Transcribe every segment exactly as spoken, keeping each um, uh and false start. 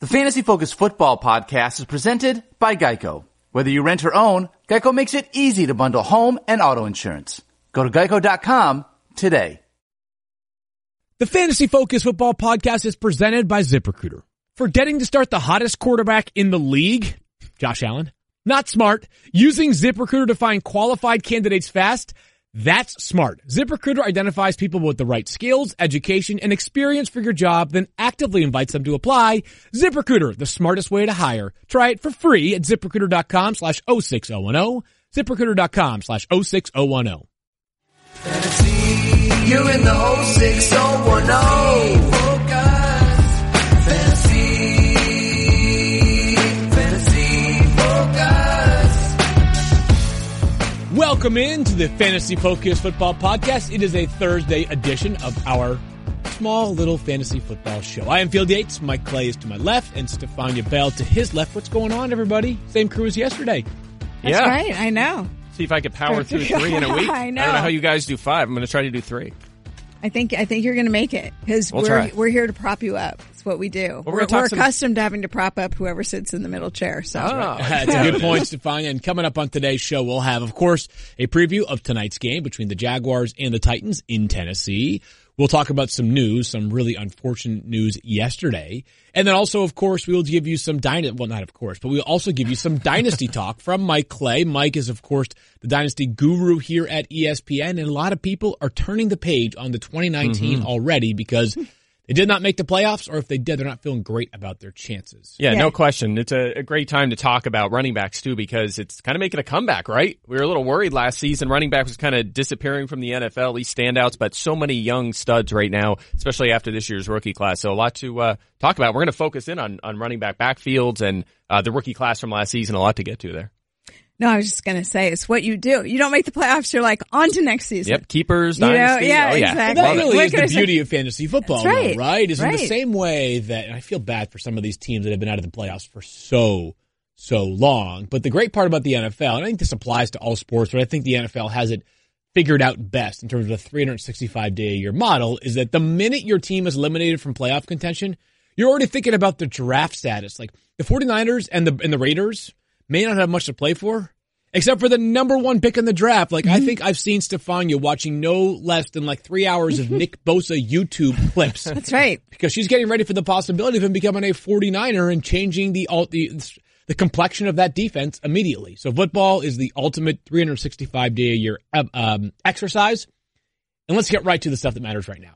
The Fantasy Focus Football Podcast is presented by Geico. Whether you rent or own, Geico makes it easy to bundle home and auto insurance. Go to geico dot com today. The Fantasy Focus Football Podcast is presented by ZipRecruiter. Forgetting to start the hottest quarterback in the league, Josh Allen? Not smart. Using ZipRecruiter to find qualified candidates fast? That's smart. ZipRecruiter identifies people with the right skills, education, and experience for your job, then actively invites them to apply. ZipRecruiter, the smartest way to hire. Try it for free at ZipRecruiter.com slash 06010. ZipRecruiter.com slash 06010. Fantasy, you're in the oh six oh one oh. Focus. Fantasy, fantasy focus. Welcome in to the Fantasy Focus Football Podcast. It is a Thursday edition of our small little fantasy football show. I am Field Yates. Mike Clay is to my left and Stefania Bell to his left. What's going on, everybody? Same crew as yesterday. That's yeah. right. I know. See if I could power through three in a week. I know. I don't know how you guys do five. I'm going to try to do three. I think I think you're going to make it because We'll we're try. we're here to prop you up. It's what we do. we're we're gonna talk we're some- accustomed to having to prop up whoever sits in the middle chair. So Oh. That's a good point, Stefania. And coming up on today's show, we'll have, of course, a preview of tonight's game between the Jaguars and the Titans in Tennessee. We'll talk about some news, some really unfortunate news yesterday. And then also, of course, we will give you some dynasty, well, not of course, but we'll also give you some dynasty talk from Mike Clay. Mike is, of course, the dynasty guru here at E S P N. And a lot of people are turning the page on the twenty nineteen mm-hmm. already because they did not make the playoffs, or if they did, they're not feeling great about their chances. Yeah, Yeah. no question. It's a, a great time to talk about running backs, too, because it's kind of making a comeback, right? We were a little worried last season. Running back was kind of disappearing from the N F L, at least standouts, but so many young studs right now, especially after this year's rookie class. So a lot to uh, talk about. We're going to focus in on, on running back backfields and uh, the rookie class from last season. A lot to get to there. no, I was just going to say it's what you do. You don't make the playoffs. You're like on to next season. Yep, keepers, You know, dynasty. yeah, oh, yeah. exactly. That Love it. really What is can the I say? beauty of fantasy football, That's right. though, right? Is in the Right. same way that, and I feel bad for some of these teams that have been out of the playoffs for so, so long. But the great part about the N F L, and I think this applies to all sports, but I think the N F L has it figured out best in terms of a three hundred sixty-five day a year model, is that the minute your team is eliminated from playoff contention, you're already thinking about the draft status. Like the 49ers and the and the Raiders may not have much to play for, except for the number one pick in the draft. Like, mm-hmm. I think I've seen Stefania watching no less than like three hours of Nick Bosa YouTube clips. That's right. Because she's getting ready for the possibility of him becoming a 49er and changing the the the complexion of that defense immediately. So football is the ultimate three hundred sixty-five day a year um, exercise. And let's get right to the stuff that matters right now.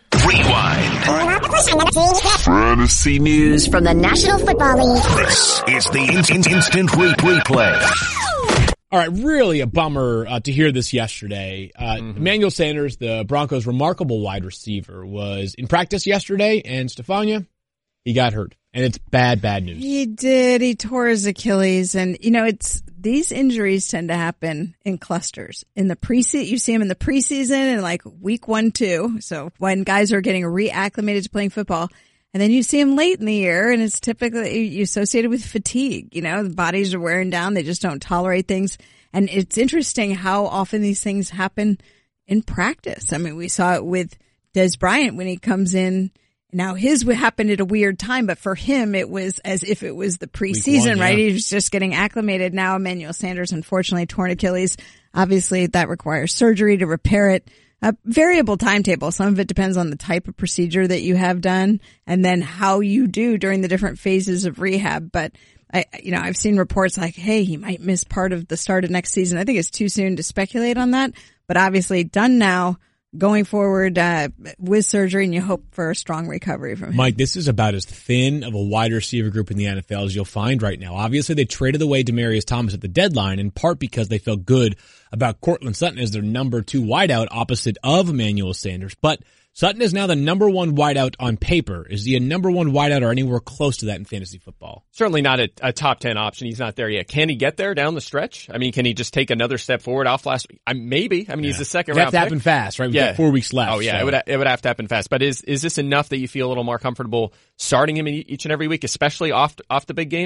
Rewind. Fantasy news From the National Football League. This is the in- in- instant re- replay. All right, really a bummer uh, to hear this yesterday. Uh, Mm-hmm. Emmanuel Sanders, the Broncos' remarkable wide receiver, was in practice yesterday, and Stefania, he got hurt. And it's bad, bad news. He did. He tore his Achilles, and you know it's these injuries tend to happen in clusters. In the preseason, you see them in the preseason and like week one, two. So when guys are getting reacclimated to playing football, and then you see them late in the year, and it's typically associated with fatigue. You know, the bodies are wearing down; they just don't tolerate things. And it's interesting how often these things happen in practice. I mean, we saw it with Des Bryant when he comes in. Now his happened at a weird time, but for him it was as if it was the preseason, one, right? yeah. He was just getting acclimated. Now Emmanuel Sanders, unfortunately, torn Achilles. Obviously that requires surgery to repair it. A variable timetable. Some of it depends on the type of procedure that you have done and then how you do during the different phases of rehab. But I, you know, I've seen reports like, hey, he might miss part of the start of next season. I think it's too soon to speculate on that, but obviously done now. Going forward uh, with surgery, and you hope for a strong recovery from him. Mike, this is about as thin of a wide receiver group in the N F L as you'll find right now. Obviously, they traded away Demaryius Thomas at the deadline, in part because they felt good about Cortland Sutton as their number two wideout opposite of Emmanuel Sanders. But Sutton is now the number one wideout on paper. Is he a number one wideout or anywhere close to that in fantasy football? Certainly not a, a top ten option. He's not there yet. Can he get there down the stretch? I mean, can he just take another step forward off last week? I, maybe. I mean, Yeah. he's the second It has round to pick. happen fast, right? We've Yeah. got four weeks left. Oh, yeah. so. It would it would have to happen fast. But is is this enough that you feel a little more comfortable starting him in each and every week, especially off off the big game?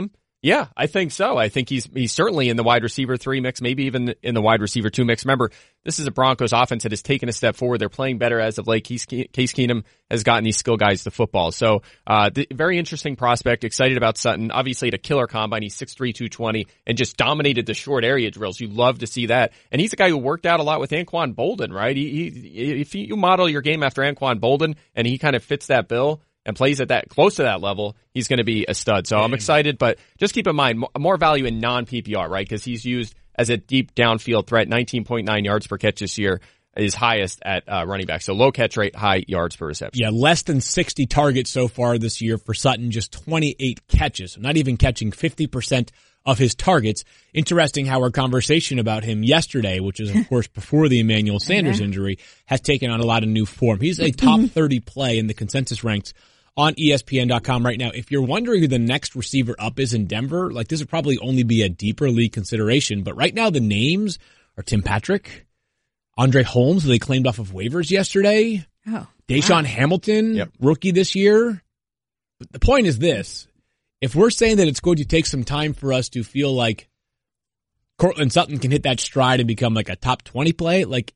Yeah, I think so. I think he's he's certainly in the wide receiver three mix, maybe even in the wide receiver two mix. Remember, this is a Broncos offense that has taken a step forward. They're playing better as of late. Case, Case Keenum has gotten these skill guys to football. So, uh, the, very interesting prospect. Excited about Sutton. Obviously, at a killer combine, he's six three, two twenty, and just dominated the short area drills. You love to see that. And he's a guy who worked out a lot with Anquan Bolden, right? He, he, if you model your game after Anquan Bolden and he kind of fits that bill and plays at that close to that level, he's going to be a stud. So I'm excited, but just keep in mind more value in non-P P R, right? Because he's used as a deep downfield threat, nineteen point nine yards per catch this year, is highest at uh, running back. So low catch rate, high yards per reception. Yeah, less than sixty targets so far this year for Sutton, just twenty-eight catches. Not even catching fifty percent of his targets. Interesting how our conversation about him yesterday, which is of course before the Emmanuel Sanders yeah. injury, has taken on a lot of new form. He's a top thirty play in the consensus ranks on E S P N dot com right now. If you're wondering who the next receiver up is in Denver, like this would probably only be a deeper league consideration. But right now the names are Tim Patrick, Andre Holmes, who they claimed off of waivers yesterday, oh, Deshaun wow. Hamilton, yep. rookie this year. But the point is this. If we're saying that it's going to take some time for us to feel like Courtland Sutton can hit that stride and become like a top twenty play, like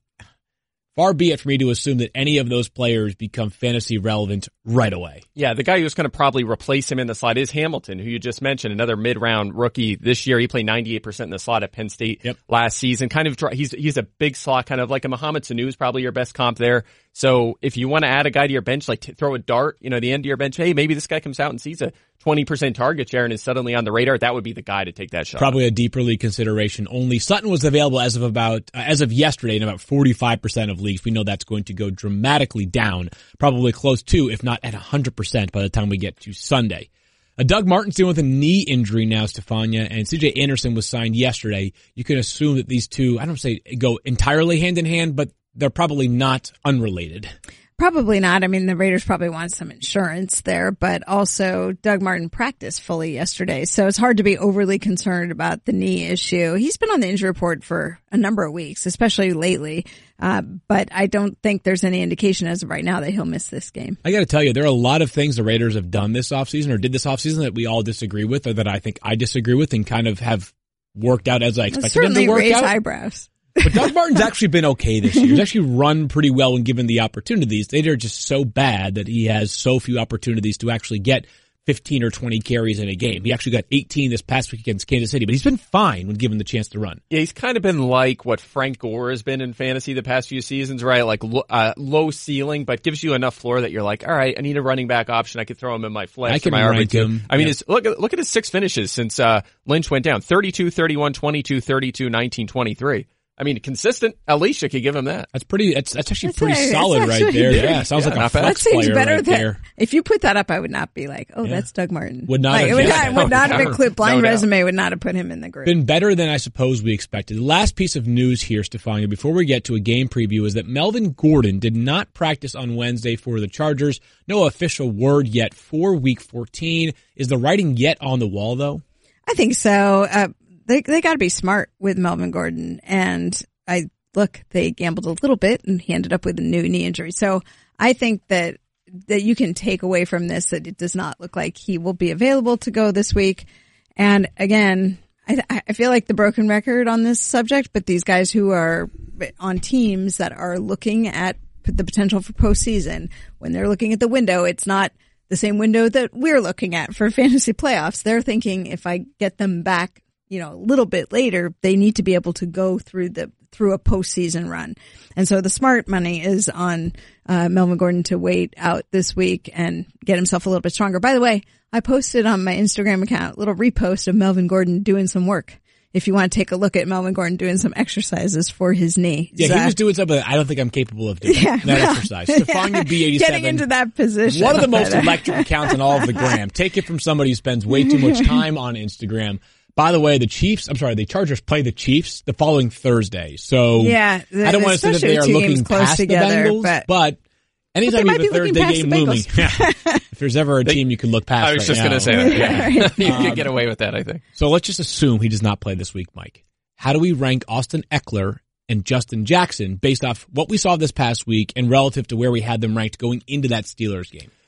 far be it for me to assume that any of those players become fantasy relevant right away. Yeah, the guy who's going to probably replace him in the slot is Hamilton, who you just mentioned, another mid-round rookie this year. He played ninety-eight percent in the slot at Penn State yep. last season. Kind of, he's he's a big slot, kind of like a Mohamed Sanu is probably your best comp there. So if you want to add a guy to your bench, like t- throw a dart, you know, the end of your bench, hey, maybe this guy comes out and sees a twenty percent target share and is suddenly on the radar, that would be the guy to take that shot. Probably a deeper league consideration only. Sutton was available as of about, uh, as of yesterday in about forty-five percent of leagues. We know that's going to go dramatically down, probably close to, if not at one hundred percent by the time we get to Sunday. Uh, Doug Martin's dealing with a knee injury now, Stefania, and C J Anderson was signed yesterday. You can assume that these two, I don't say go entirely hand in hand, but they're probably not unrelated. Probably not. I mean, the Raiders probably want some insurance there, but also Doug Martin practiced fully yesterday. So it's hard to be overly concerned about the knee issue. He's been on the injury report for a number of weeks, especially lately. Uh, but I don't think there's any indication as of right now that he'll miss this game. I got to tell you, there are a lot of things the Raiders have done this offseason or did this offseason that we all disagree with or that I think I disagree with and kind of have worked out as I expected them to work raise out. eyebrows. But Doug Martin's actually been okay this year. He's actually run pretty well when given the opportunities. They are just so bad that he has so few opportunities to actually get fifteen or twenty carries in a game. He actually got eighteen this past week against Kansas City, but he's been fine when given the chance to run. Yeah, he's kind of been like what Frank Gore has been in fantasy the past few seasons, right? Like uh, low ceiling, but gives you enough floor that you're like, all right, I need a running back option. I could throw him in my flex. I can or my rank R B two. him. I mean, yeah. it's, look at look at his six finishes since uh, Lynch went down: thirty-two, thirty-one, twenty-two, thirty-two, nineteen, twenty-three. I mean, consistent. Alicia could give him that. That's pretty. That's that's actually That's pretty a, solid actually, right there. yeah, Yeah, sounds yeah, like a not bad. flex That seems player better right than, there. if you put that up, I would not be like, oh, Yeah. that's Doug Martin. Would not Like, have- it would yeah, not, would not have never. included blind No doubt. resume would not have put him in the group. Been better than I suppose we expected. The last piece of news here, Stefania, before we get to a game preview, is that Melvin Gordon did not practice on Wednesday for the Chargers. No official word yet for Week fourteen. Is the writing yet on the wall, though? I think so. Uh, they they got to be smart with Melvin Gordon, and I look, they gambled a little bit, and he ended up with a new knee injury. So I think that that you can take away from this that it does not look like he will be available to go this week. And again, I, I feel like the broken record on this subject, but these guys who are on teams that are looking at the potential for postseason, when they're looking at the window, it's not the same window that we're looking at for fantasy playoffs. They're thinking if I get them back, you know, a little bit later, they need to be able to go through the through a postseason run. And so the smart money is on uh, Melvin Gordon to wait out this week and get himself a little bit stronger. By the way, I posted on my Instagram account a little repost of Melvin Gordon doing some work. If you want to take a look at Melvin Gordon doing some exercises for his knee. Yeah, so, he was doing something that I don't think I'm capable of doing. Yeah, that well, exercise. Stefania B eighty-seven. Getting into that position. One of the most electric accounts on all of the gram. Take it from somebody who spends way too much time on Instagram. By the way, the Chiefs, I'm sorry, the Chargers play the Chiefs the following Thursday. So Yeah, I don't want to say that they are especially with two looking games close past together, the Bengals, but- but anytime But you they have a might be looking Thursday past game the looming, Bengals. yeah, if there's ever a team you can look past I was right just now. going to say that. Yeah. you could get away with that, I think. So let's just assume he does not play this week, Mike. How do we rank Austin Eckler and Justin Jackson based off what we saw this past week and relative to where we had them ranked going into that Steelers game?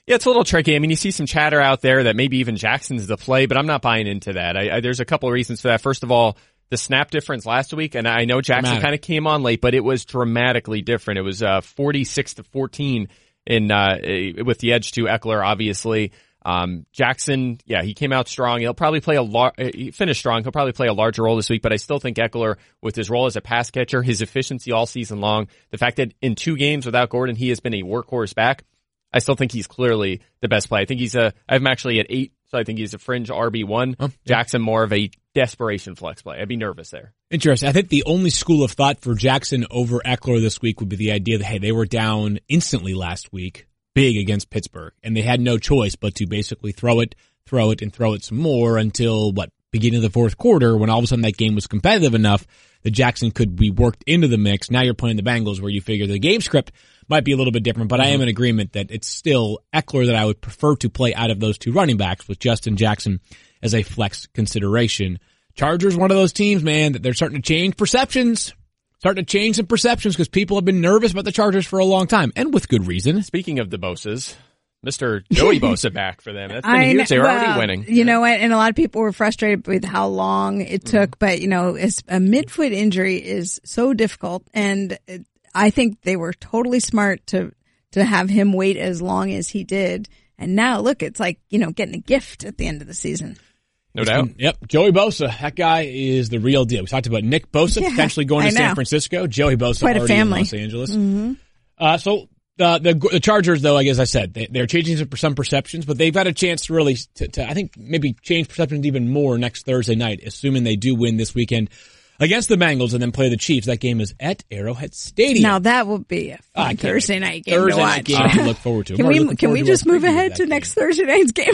Yeah, it's a little tricky. I mean, you see some chatter out there that maybe even Jackson's the play, but I'm not buying into that. I, I, there's a couple of reasons for that. First of all, the snap difference last week, and I know Jackson kind of came on late, but it was dramatically different. It was uh, forty-six to fourteen in uh, with the edge to Eckler, obviously. Um, Jackson, yeah, he came out strong. He'll probably play a lar- he finished strong. He'll probably play a larger role this week, but I still think Eckler, with his role as a pass catcher, his efficiency all season long, the fact that in two games without Gordon, he has been a workhorse back, I still think he's clearly the best play. I think he's a, I have him actually at eight, so I think he's a fringe R B one. Oh, yeah. Jackson more of a desperation flex play. I'd be nervous there. Interesting. I think the only school of thought for Jackson over Eckler this week would be the idea that, hey, they were down instantly last week, big against Pittsburgh, and they had no choice but to basically throw it, throw it, and throw it some more until, what, beginning of the fourth quarter, when all of a sudden that game was competitive enough that Jackson could be worked into the mix. Now you're playing the Bengals, where you figure the game script might be a little bit different, but mm-hmm. I am in agreement that it's still Eckler that I would prefer to play out of those two running backs, with Justin Jackson as a flex consideration. Chargers, one of those teams, man, that they're starting to change perceptions. Starting to change some perceptions because people have been nervous about the Chargers for a long time, and with good reason. Speaking of the Bosas, Mister Joey Bosa back for them. That's been I huge. They're well, already winning. You know what? And a lot of people were frustrated with how long it took, mm-hmm. but you know, it's, a midfoot injury is so difficult, and it, I think they were totally smart to to have him wait as long as he did. And now, look, it's like, you know, getting a gift at the end of the season. No doubt. Been, yep. Joey Bosa, that guy is the real deal. We talked about Nick Bosa yeah, potentially going to San Francisco. Joey Bosa Quite already a family. in Los Angeles. Mm-hmm. Uh, so uh, the the Chargers, though, I guess I said, they, they're changing some, some perceptions, but they've got a chance to really, to, to I think, maybe change perceptions even more next Thursday night, assuming they do win this weekend against the Bengals and then play the Chiefs. That game is at Arrowhead Stadium. Now that will be a fun uh, Thursday night game Thursday to watch. Night game to look forward to. Can we can we just move ahead to game. next Thursday night's game?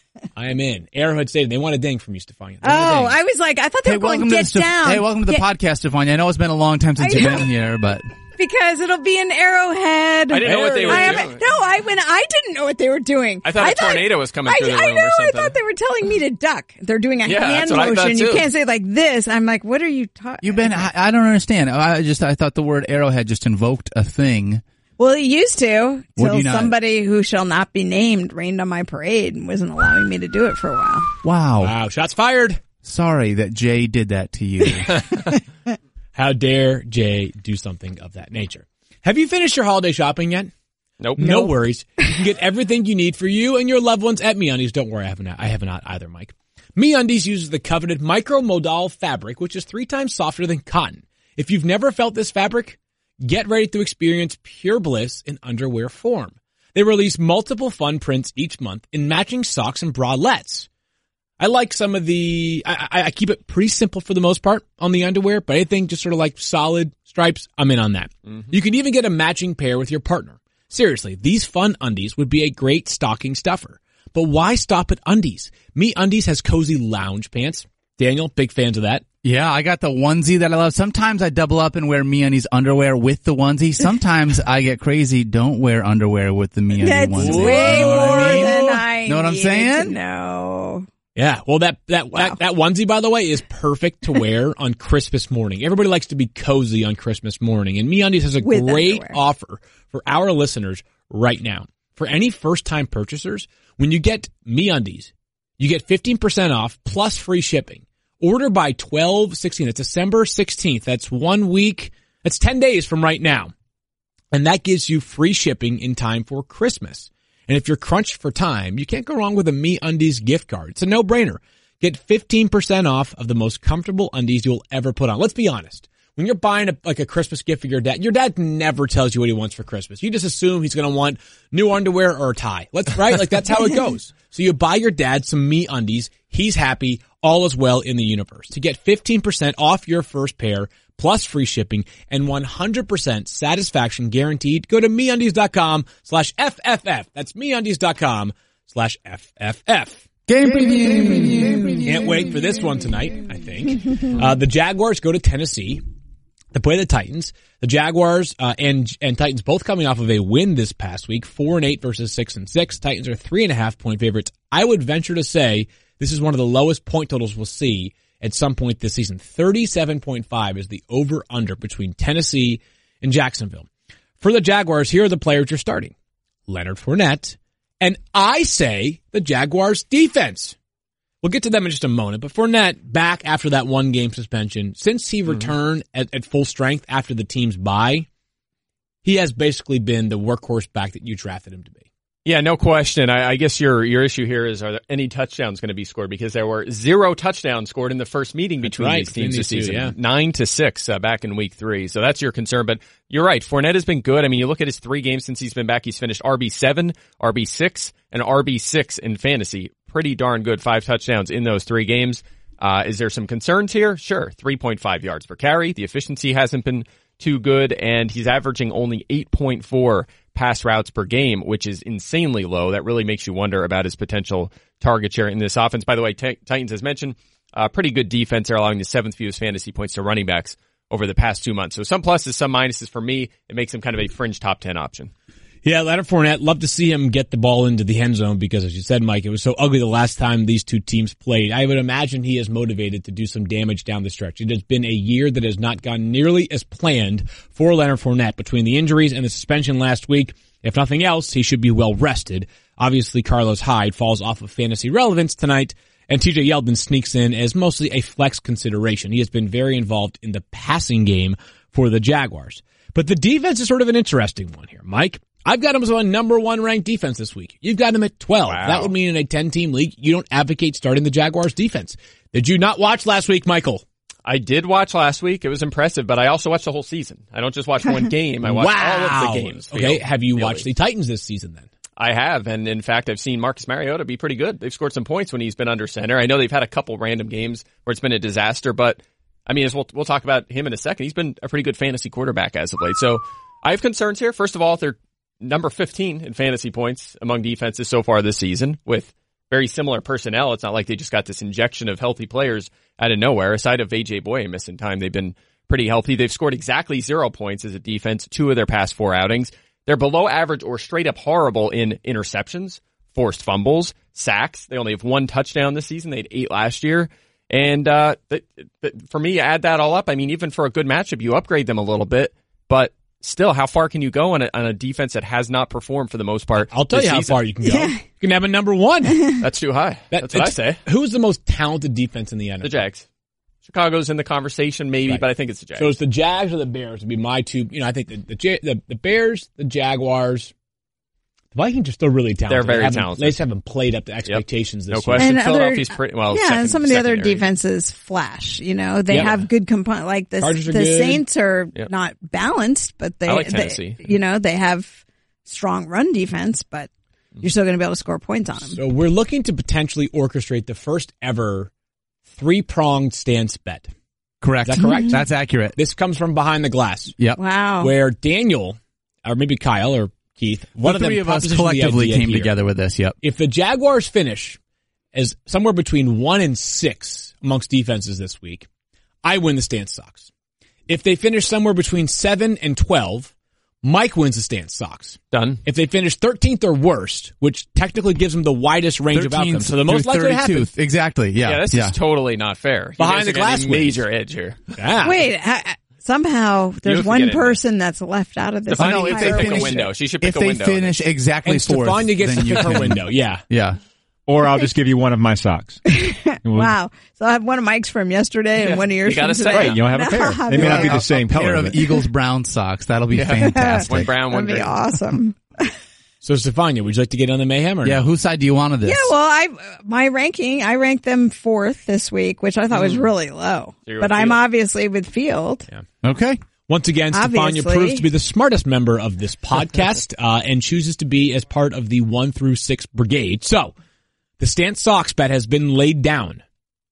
I am in. Arrowhead Stadium. They want a ding from you, Stefania. Oh, I was like, I thought they hey, were going to get St- down. Hey, welcome to the get- podcast, Stefania. I know it's been a long time since you've been here, but... Because it'll be an Arrowhead. I didn't know what they were I doing. No, I when I didn't know what they were doing. I thought I a thought, tornado was coming through I, the room I know, or something. I thought they were telling me to duck. They're doing a yeah, hand that's what motion. I thought too. You can't say like this. I'm like, what are you talking? You've been. I, I don't understand. I just. I thought the word Arrowhead just invoked a thing. Well, it used to till not- somebody who shall not be named rained on my parade and wasn't allowing me to do it for a while. Wow. Wow. Shots fired. Sorry that Jay did that to you. How dare Jay do something of that nature? Have you finished your holiday shopping yet? Nope. No nope. worries. You can get everything you need for you and your loved ones at MeUndies. Don't worry, I haven't. I have not either, Mike. MeUndies uses the coveted micromodal fabric, which is three times softer than cotton. If you've never felt this fabric, get ready to experience pure bliss in underwear form. They release multiple fun prints each month in matching socks and bralettes. I like some of the, I, I, I keep it pretty simple for the most part on the underwear, but anything just sort of like solid stripes, I'm in on that. Mm-hmm. You can even get a matching pair with your partner. Seriously, these fun undies would be a great stocking stuffer. But why stop at undies? MeUndies has cozy lounge pants. Daniel, big fans of that. Yeah, I got the onesie that I love. Sometimes I double up and wear MeUndies underwear with the onesie. Sometimes I get crazy, don't wear underwear with the MeUndies That's onesie. That's way you know more I mean? than I Know what I'm saying? No. Yeah, well, that that, Wow. that that onesie, by the way, is perfect to wear on Christmas morning. Everybody likes to be cozy on Christmas morning, and MeUndies has a With great underwear. offer for our listeners right now. For any first-time purchasers, when you get MeUndies, you get fifteen percent off plus free shipping. Order by twelve sixteen. It's December sixteenth. That's one week. That's ten days from right now. And that gives you free shipping in time for Christmas. And if you're crunched for time, you can't go wrong with a MeUndies gift card. It's a no-brainer. Get fifteen percent off of the most comfortable undies you'll ever put on. Let's be honest. When you're buying a, like a Christmas gift for your dad, your dad never tells you what he wants for Christmas. You just assume he's going to want new underwear or a tie. Let's, right? Like that's how it goes. So you buy your dad some MeUndies. He's happy. All is well in the universe. To get fifteen percent off your first pair, plus free shipping, and one hundred percent satisfaction guaranteed, go to MeUndies.com slash FFF. That's MeUndies.com slash FFF. Game preview. Can't wait for this one tonight, I think. Uh, the Jaguars go to Tennessee to play the Titans. The Jaguars uh, and and Titans both coming off of a win this past week, four and eight versus six and six. Titans are three and a half point favorites. I would venture to say this is one of the lowest point totals we'll see at some point this season. thirty-seven point five is the over-under between Tennessee and Jacksonville. For the Jaguars, here are the players you're starting. Leonard Fournette, And I say the Jaguars defense. We'll get to them in just a moment, but Fournette back after that one game suspension. Since he returned mm-hmm. at, at full strength after the team's bye, he has basically been the workhorse back that you drafted him to be. Yeah, no question. I, I guess your your issue here is, are there any touchdowns going to be scored? Because there were zero touchdowns scored in the first meeting between right, these teams these this two, season. Yeah. Nine to six uh, back in week three. So that's your concern. But you're right. Fournette has been good. I mean, you look at his three games since he's been back. He's finished R B seven, R B six, and R B six in fantasy. Pretty darn good. Five touchdowns in those three games. Uh, is there some concerns here? Sure. three point five yards per carry. The efficiency hasn't been too good, and he's averaging only eight point four pass routes per game, which is insanely low. That really makes you wonder about his potential target share in this offense. By the way, T- Titans, as mentioned, uh, pretty good defense. They're allowing the seventh fewest fantasy points to running backs over the past two months. So some pluses, some minuses for me. It makes him kind of a fringe top ten option. Yeah, Leonard Fournette, love to see him get the ball into the end zone because, as you said, Mike, it was so ugly the last time these two teams played. I would imagine he is motivated to do some damage down the stretch. It has been a year that has not gone nearly as planned for Leonard Fournette between the injuries and the suspension last week. If nothing else, he should be well rested. Obviously, Carlos Hyde falls off of fantasy relevance tonight, and T J Yeldon sneaks in as mostly a flex consideration. He has been very involved in the passing game for the Jaguars. But the defense is sort of an interesting one here, Mike. I've got him as a number one ranked defense this week. You've got him at twelve. Wow. That would mean in a ten-team league, you don't advocate starting the Jaguars defense. Did you not watch last week, Michael? I did watch last week. It was impressive, but I also watched the whole season. I don't just watch one game. I watch wow. all of the games. Okay, have you really. watched the Titans this season then? I have, and in fact, I've seen Marcus Mariota be pretty good. They've scored some points when he's been under center. I know they've had a couple random games where it's been a disaster, but I mean, as we'll, we'll talk about him in a second, he's been a pretty good fantasy quarterback as of late. So I have concerns here. First of all, they're number fifteen in fantasy points among defenses so far this season with very similar personnel. It's not like they just got this injection of healthy players out of nowhere. Aside of A J Boye missing time, they've been pretty healthy. They've scored exactly zero points as a defense, two of their past four outings. They're below average or straight up horrible in interceptions, forced fumbles, sacks. They only have one touchdown this season. They had eight last year. And uh, th- th- for me, add that all up. I mean, even for a good matchup, you upgrade them a little bit, but still, how far can you go on a, on a defense that has not performed for the most part? I'll tell you how season? far you can go. Yeah. You can have a number one. That's too high. That, That's what I say. Who's the most talented defense in the N F L? The Jags. Chicago's in the conversation, maybe, Right. but I think it's the Jags. So it's the Jags or the Bears would be my two. You know, I think the the, Ja- the, the Bears, the Jaguars, the Vikings are still really talented. They're very they haven't- talented. They just haven't played up to expectations no this year. question. And Philadelphia's other- pretty well. yeah, second, and some of the other secondary. defenses flash. You know, they Yeah. have good component. Like the Chargers are the good. Saints are Yep. not balanced, but they, I like they Tennessee. you know, they have strong run defense, but you're still going to be able to score points on them. So we're looking to potentially orchestrate the first ever three-pronged stance bet. Correct. Is that correct? That's accurate. This comes from Behind the Glass, Yep. Wow. where Daniel, or maybe Kyle or Keith, one the of them three of us propositioned the collectively idea came here. together with this. Yep. If the Jaguars finish as somewhere between one and six amongst defenses this week, I win the stance socks. If they finish somewhere between seven and twelve, Mike wins the stance socks. Done. If they finish thirteenth or worst, which technically gives them the widest range of outcomes, so the most likely to happen. Exactly. Yeah. Yeah, this is totally not fair. You Behind guys the are getting glass a major edge here. Ah. Wait, ha- somehow there's have to one get in there. person that's left out of this. Stefania no, if needs they to pick finish- a window. She should pick If a they window. finish exactly And fourth, Stefania gets then to you pick her can- window. Yeah. Yeah. Or I'll just give you one of my socks. Wow. So I have one of Mike's from yesterday and Yeah. one of yours You gotta from say today. it. Right, you don't have a pair. No, They may not be no. the same a pair color. of but- Eagles brown socks. That'll be fantastic. One brown, one That'd be green. awesome. So Stefania, would you like to get on the mayhem or Yeah. no? Whose side do you want of this? Yeah, well, I my ranking, I ranked them fourth this week, which I thought was really low. So you're But with I'm Field. obviously with Field. Okay. Once again, Stefania Obviously. proves to be the smartest member of this podcast uh, and chooses to be as part of the one through six brigade. So, the stance socks bet has been laid down.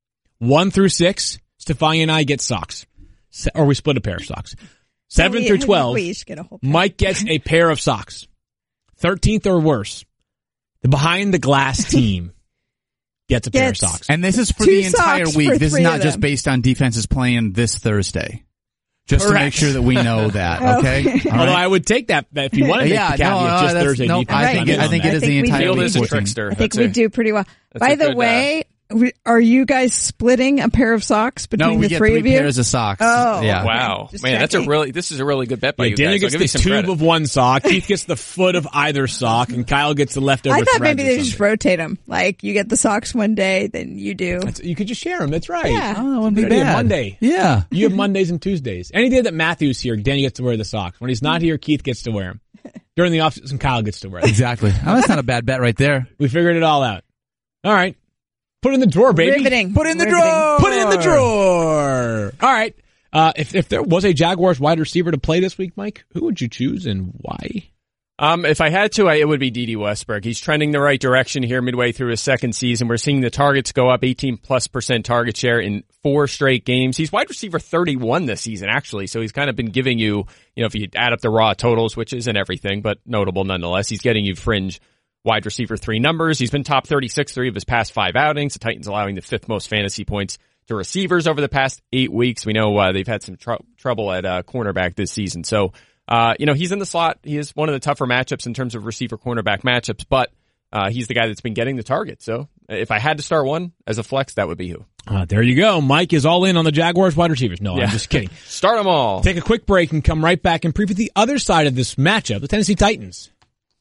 One through six, Stefania and I get socks. Se- or we split a pair of socks. Seven We- through twelve, we each get a whole pair. Mike gets a pair of socks. Thirteenth or worse, the Behind the Glass team gets a pair of Gets- socks. And this is for Two the entire socks week. for This is three not of just them. based on defenses playing this Thursday. Just to Correct. make sure that we know that. Okay. Okay. All Although right? I would take that, that if you want to make Yeah, the caveat no, no, just that's- Thursday no, defense. I I'm think in it- I on think that. it is the I think we entire do. Field week is a fourteen. trickster. I think That's we a- do pretty well. that's By a the good, uh, way, we- are you guys splitting a pair of socks between No, we the get three, three of you? pairs of socks. Oh, yeah. Wow, Just man, that's a checking. really this is a really good bet by Yeah, you Daniel guys. I'll gets give the you some tube credit. of one sock, Keith gets the foot of either sock, and Kyle gets the leftover I thought threads maybe or they just something. rotate them. Like you get the socks one day, then you do. That's- You could just share them. That's right. Yeah. Oh, that wouldn't be Good idea. bad. Monday. Yeah. You have Mondays and Tuesdays. Any day that Matthew's here, Danny gets to wear the socks. When he's not here, Keith gets to wear them. During the offseason, Kyle gets to wear them. Exactly. Oh, that's not a bad bet right there. We figured it all out. All right. Put it in the drawer, baby. Riveting. Put it in the Riveting. drawer. Put it in the drawer. All right. Uh, if, if there was a Jaguars wide receiver to play this week, Mike, who would you choose and why? Um, if I had to, I, it would be Dede Westbrook. He's trending the right direction here midway through his second season. We're seeing the targets go up, eighteen plus percent target share in four straight games. He's wide receiver thirty-one this season, actually. So he's kind of been giving you, you know, if you add up the raw totals, which isn't everything, but notable nonetheless, he's getting you fringe wide receiver three numbers. He's been top thirty-six three of his past five outings. The Titans allowing the fifth most fantasy points to receivers over the past eight weeks. We know uh, they've had some tr- trouble at uh, cornerback this season. So, uh, you know, he's in the slot. He is one of the tougher matchups in terms of receiver cornerback matchups, but uh, he's the guy that's been getting the target. So if I had to start one as a flex, that would be who. Uh, there you go. Mike is all in on the Jaguars wide receivers. No, Yeah. I'm just kidding. Start them all. Take a quick break and come right back and preview the other side of this matchup, the Tennessee Titans.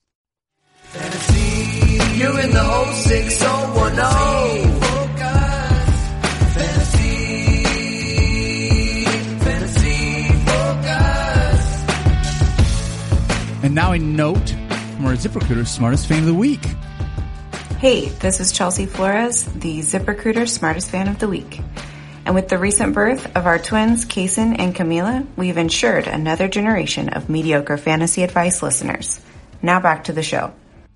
Fantasy, you're in the oh six oh one oh. Focus. Fantasy, fantasy focus. And now a note from our ZipRecruiter Smartest Fan of the Week. Hey, this is Chelsea Flores, the ZipRecruiter Smartest Fan of the Week. And with the recent birth of our twins, Kason and Camila, we've ensured another generation of mediocre fantasy advice listeners. Now back to the show.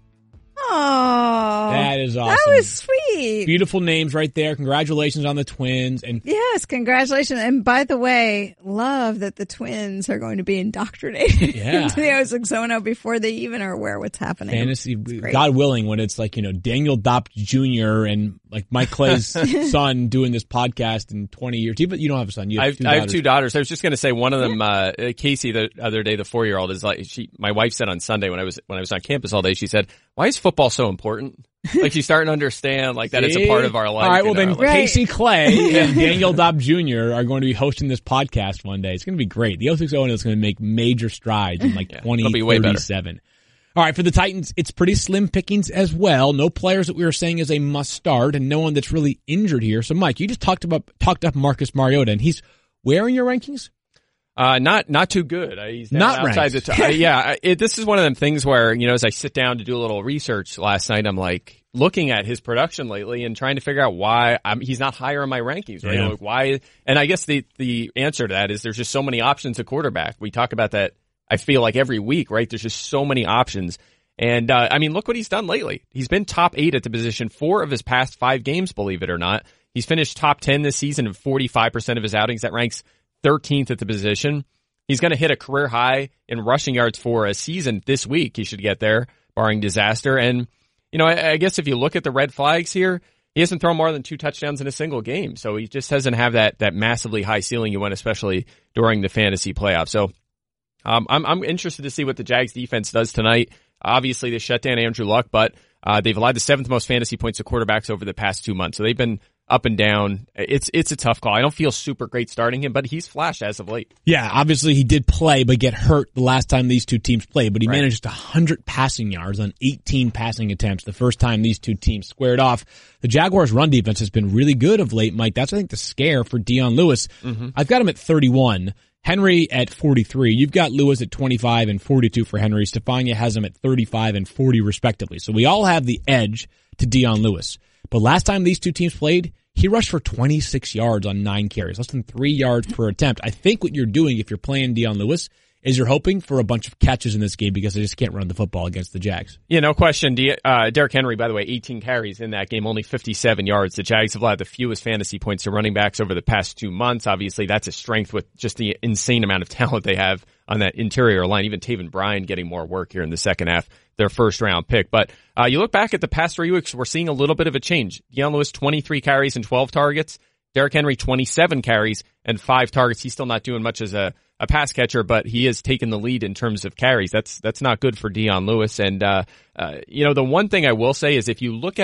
Oh, That is awesome. That was sweet. Beautiful names right there. Congratulations on the twins. And Yes, congratulations. And by the way, love that the twins are going to be indoctrinated Yeah. into the Ozoxono before they even are aware what's happening. fantasy, It's great. God willing, when it's like, you know, Daniel Dopt Junior and like Mike Clay's son doing this podcast in twenty years. Even you don't have a son. You have I have, two I have daughters. two daughters. I was just going to say one of them, uh, Casey, the other day, the four-year-old is like, she, my wife said on Sunday when I was, when I was on campus all day, she said, why is football so important? Like she's starting to understand like that it's a part of our life. All right, well and then our life. Casey Clay and Daniel Dopt Junior are going to be hosting this podcast one day. It's going to be great. The oh six oh is going to make major strides in like Yeah, twenty it'll be way better. thirty-seven. All right, for the Titans, it's pretty slim pickings as well. No players that we were saying is a must start, and no one that's really injured here. So, Mike, you just talked about talked up Marcus Mariota, and he's where in your rankings? Uh, not, not too good. Uh, He's down Not outside ranked. the top. Yeah. It, this is one of them things where, you know, as I sit down to do a little research last night, I'm like looking at his production lately and trying to figure out why I'm, he's not higher in my rankings, right? Yeah. Like why? And I guess the, the answer to that is there's just so many options at quarterback. We talk about that, I feel like every week, right? There's just so many options. And, uh, I mean, look what he's done lately. He's been top eight at the position four of his past five games, believe it or not. He's finished top ten this season in forty-five percent of his outings. That ranks thirteenth at the position. He's going to hit a career high in rushing yards for a season this week. He should get there, barring disaster. And, you know, I, I guess if you look at the red flags here, he hasn't thrown more than two touchdowns in a single game. So he just doesn't have that, that massively high ceiling you want, especially during the fantasy playoffs. So, um, I'm, I'm interested to see what the Jags defense does tonight. Obviously, they shut down Andrew Luck, but, uh, they've allowed the seventh most fantasy points to quarterbacks over the past two months. So they've been up and down. It's it's a tough call. I don't feel super great starting him, but he's flashed as of late. Yeah, obviously he did play, but get hurt the last time these two teams played. But he Right. managed one hundred passing yards on eighteen passing attempts the first time these two teams squared off. The Jaguars' run defense has been really good of late, Mike. That's, I think, the scare for Dion Lewis. Mm-hmm. I've got him at thirty-one. Henry at forty-three. You've got Lewis at twenty-five and forty-two for Henry. Stefania has him at thirty-five and forty respectively. So we all have the edge to Dion Lewis. But last time these two teams played, he rushed for twenty-six yards on nine carries, less than three yards per attempt. I think what you're doing if you're playing Dion Lewis is you're hoping for a bunch of catches in this game because they just can't run the football against the Jags. Yeah, no question. De- uh, Derrick Henry, by the way, eighteen carries in that game, only fifty-seven yards. The Jags have allowed the fewest fantasy points to running backs over the past two months. Obviously, that's a strength with just the insane amount of talent they have on that interior line. Even Taven Bryan getting more work here in the second half, their first round pick. But uh, you look back at the past three weeks, we're seeing a little bit of a change. Dion Lewis, twenty-three carries and twelve targets. Derrick Henry, twenty-seven carries and five targets. He's still not doing much as a, a pass catcher, but he has taken the lead in terms of carries. That's that's not good for Dion Lewis. And, uh, uh, you know, the one thing I will say is if you look at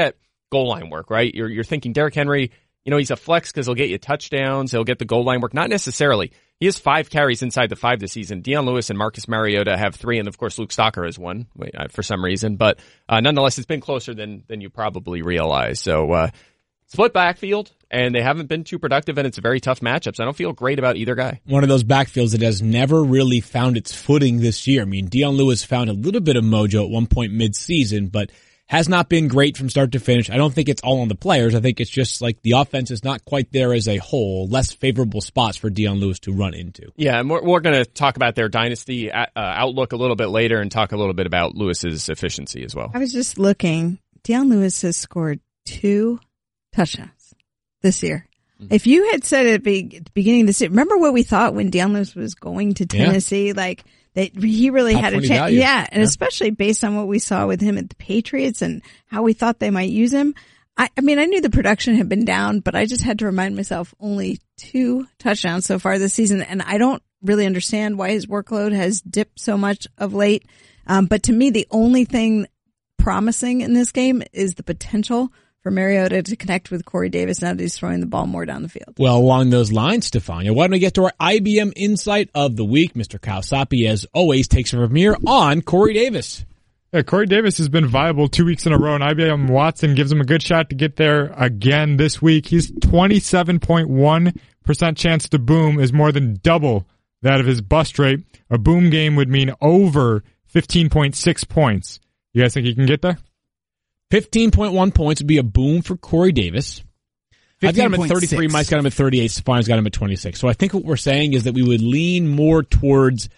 goal line work, right? You're you're thinking Derrick Henry, you know, he's a flex because he'll get you touchdowns, he'll get the goal line work. Not necessarily. He has five carries inside the five this season. Dion Lewis and Marcus Mariota have three, and of course Luke Stalker has one for some reason. But uh, nonetheless, it's been closer than than you probably realize. So uh, split backfield, and they haven't been too productive, and it's a very tough matchup. So I don't feel great about either guy. One of those backfields that has never really found its footing this year. I mean, Dion Lewis found a little bit of mojo at one point mid-season, but has not been great from start to finish. I don't think it's all on the players. I think it's just like the offense is not quite there as a whole. Less favorable spots for Dion Lewis to run into. Yeah, and we're, we're going to talk about their dynasty uh, outlook a little bit later and talk a little bit about Lewis's efficiency as well. I was just looking. Dion Lewis has scored two touchdowns this year. Mm-hmm. If you had said at the beginning of this, remember what we thought when Dion Lewis was going to Tennessee? Yeah. Like, that he really Top had a chance. Yeah, and yeah. especially based on what we saw with him at the Patriots and how we thought they might use him. I, I mean, I knew the production had been down, but I just had to remind myself only two touchdowns so far this season, and I don't really understand why his workload has dipped so much of late. Um, but to me, the only thing promising in this game is the potential for Mariota to connect with Corey Davis now that he's throwing the ball more down the field. Well, along those lines, Stefania, why don't we get to our I B M Insight of the Week? Mister Kyle Soppe, as always, takes from here on Corey Davis. Yeah, Corey Davis has been viable two weeks in a row, and I B M Watson gives him a good shot to get there again this week. He's twenty-seven point one percent chance to boom, is more than double that of his bust rate. A boom game would mean over fifteen point six points. You guys think he can get there? fifteen point one points would be a boom for Corey Davis. I've got him at thirty-three. Mike's got him at thirty-eight. Stefania's got him at twenty-six. So I think what we're saying is that we would lean more towards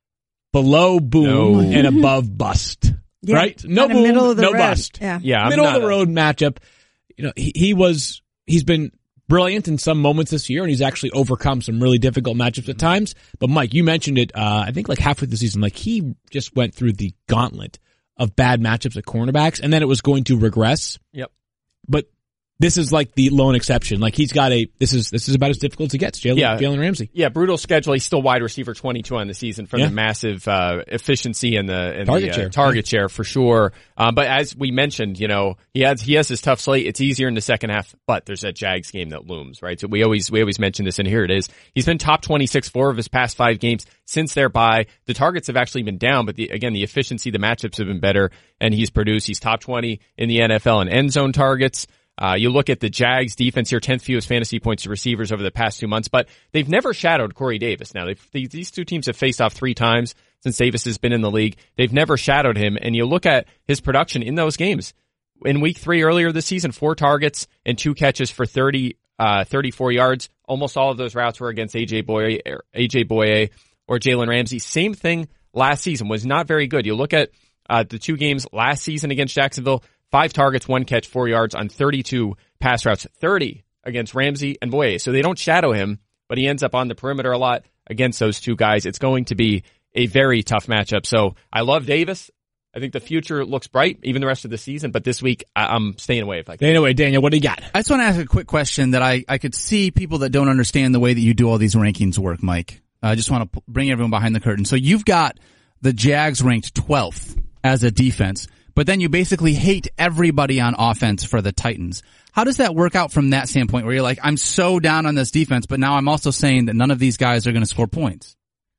below boom no. and above bust. Yeah, right? No boom, no road. bust. Yeah, yeah middle of the road matchup. You know, he, he was, he's been brilliant in some moments this year, and he's actually overcome some really difficult matchups at times. But Mike, you mentioned it, uh, I think like halfway through the season, like he just went through the gauntlet of bad matchups at cornerbacks, and then it was going to regress. Yep. But this is like the lone exception. Like he's got a, this is, this is about as difficult as it gets. Jalen, yeah. Jalen Ramsey. Yeah, brutal schedule. He's still wide receiver twenty-two on the season from yeah. the massive, uh, efficiency and the, and target the, uh, share. target share for sure. Um, but as we mentioned, you know, he has, he has his tough slate. It's easier in the second half, but there's that Jags game that looms, right? So we always, we always mention this, and here it is. He's been top twenty-six, four of his past five games since their bye. The targets have actually been down, but the, again, the efficiency, the matchups have been better, and he's produced. He's top twenty in the N F L in end zone targets. Uh, you look at the Jags defense here, tenth fewest fantasy points to receivers over the past two months, but they've never shadowed Corey Davis. Now, they've, these two teams have faced off three times since Davis has been in the league. They've never shadowed him, and you look at his production in those games. In week three earlier this season, four targets and two catches for thirty, uh, thirty-four yards. Almost all of those routes were against A J Boye, A J Boye or Jalen Ramsey. Same thing last season, was not very good. You look at, uh, the two games last season against Jacksonville. Five targets, one catch, four yards on thirty-two pass routes, thirty against Ramsey and Boye. So they don't shadow him, but he ends up on the perimeter a lot against those two guys. It's going to be a very tough matchup. So I love Davis. I think the future looks bright, even the rest of the season. But this week, I- I'm staying away if I can. Staying away, Daniel. What do you got? I just want to ask a quick question that I, I could see people that don't understand the way that you do all these rankings work, Mike. I just want to bring everyone behind the curtain. So you've got the Jags ranked twelfth as a defense, but then you basically hate everybody on offense for the Titans. How does that work out from that standpoint where you're like, I'm so down on this defense, but now I'm also saying that none of these guys are going to score points?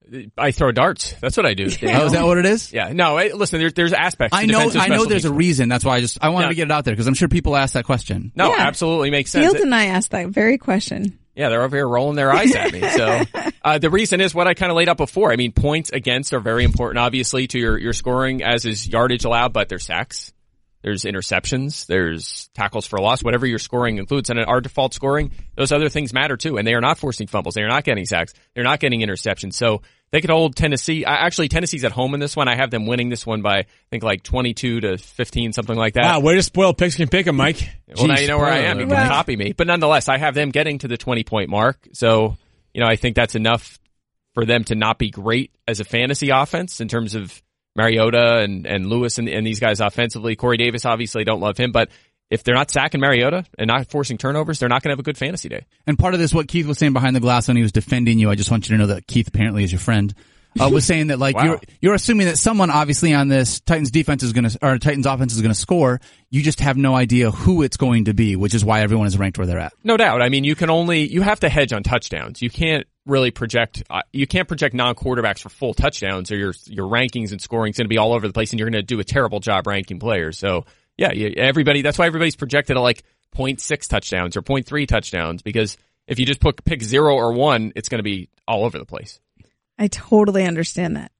I throw darts. That's what I do. Yeah. Oh, is that what it is? Yeah. No, I, listen, there, there's aspects to I know, defensive I know special there's teams. a reason. That's why I just, I wanted No. to get it out there because I'm sure people ask that question. No, Yeah. absolutely makes sense. Field and I asked that very question. Yeah, they're over here rolling their eyes at me. So, uh, the reason is what I kind of laid out before. I mean, points against are very important, obviously, to your, your scoring, as is yardage allowed, but there's sacks, there's interceptions, there's tackles for loss, whatever your scoring includes. And our default scoring, those other things matter too. And they are not forcing fumbles. They are not getting sacks. They're not getting interceptions. So they could hold Tennessee. Actually, Tennessee's at home in this one. I have them winning this one by, I think, like twenty-two to fifteen, something like that. Wow, way to spoil picks can pick 'em, Mike. Well, Jeez, now you know where I am. You can Well- copy me. But nonetheless, I have them getting to the twenty-point mark. So, you know, I think that's enough for them to not be great as a fantasy offense in terms of Mariota and, and Lewis and, and these guys offensively. Corey Davis, obviously, don't love him. But if they're not sacking Mariota and not forcing turnovers, they're not going to have a good fantasy day. And part of this, what Keith was saying behind the glass when he was defending you, I just want you to know that Keith apparently is your friend. uh, was saying that like Wow. you're you're assuming that someone obviously on this Titans defense is going to or Titans offense is going to score. You just have no idea who it's going to be, which is why everyone is ranked where they're at. No doubt. I mean, you can only you have to hedge on touchdowns. You can't really project. Uh, you can't project non-quarterbacks for full touchdowns, or your your rankings and scoring is going to be all over the place, and you're going to do a terrible job ranking players. So yeah, you, everybody. That's why everybody's projected at like zero point six touchdowns or zero point three touchdowns, because if you just put pick zero or one, it's going to be all over the place. I totally understand that.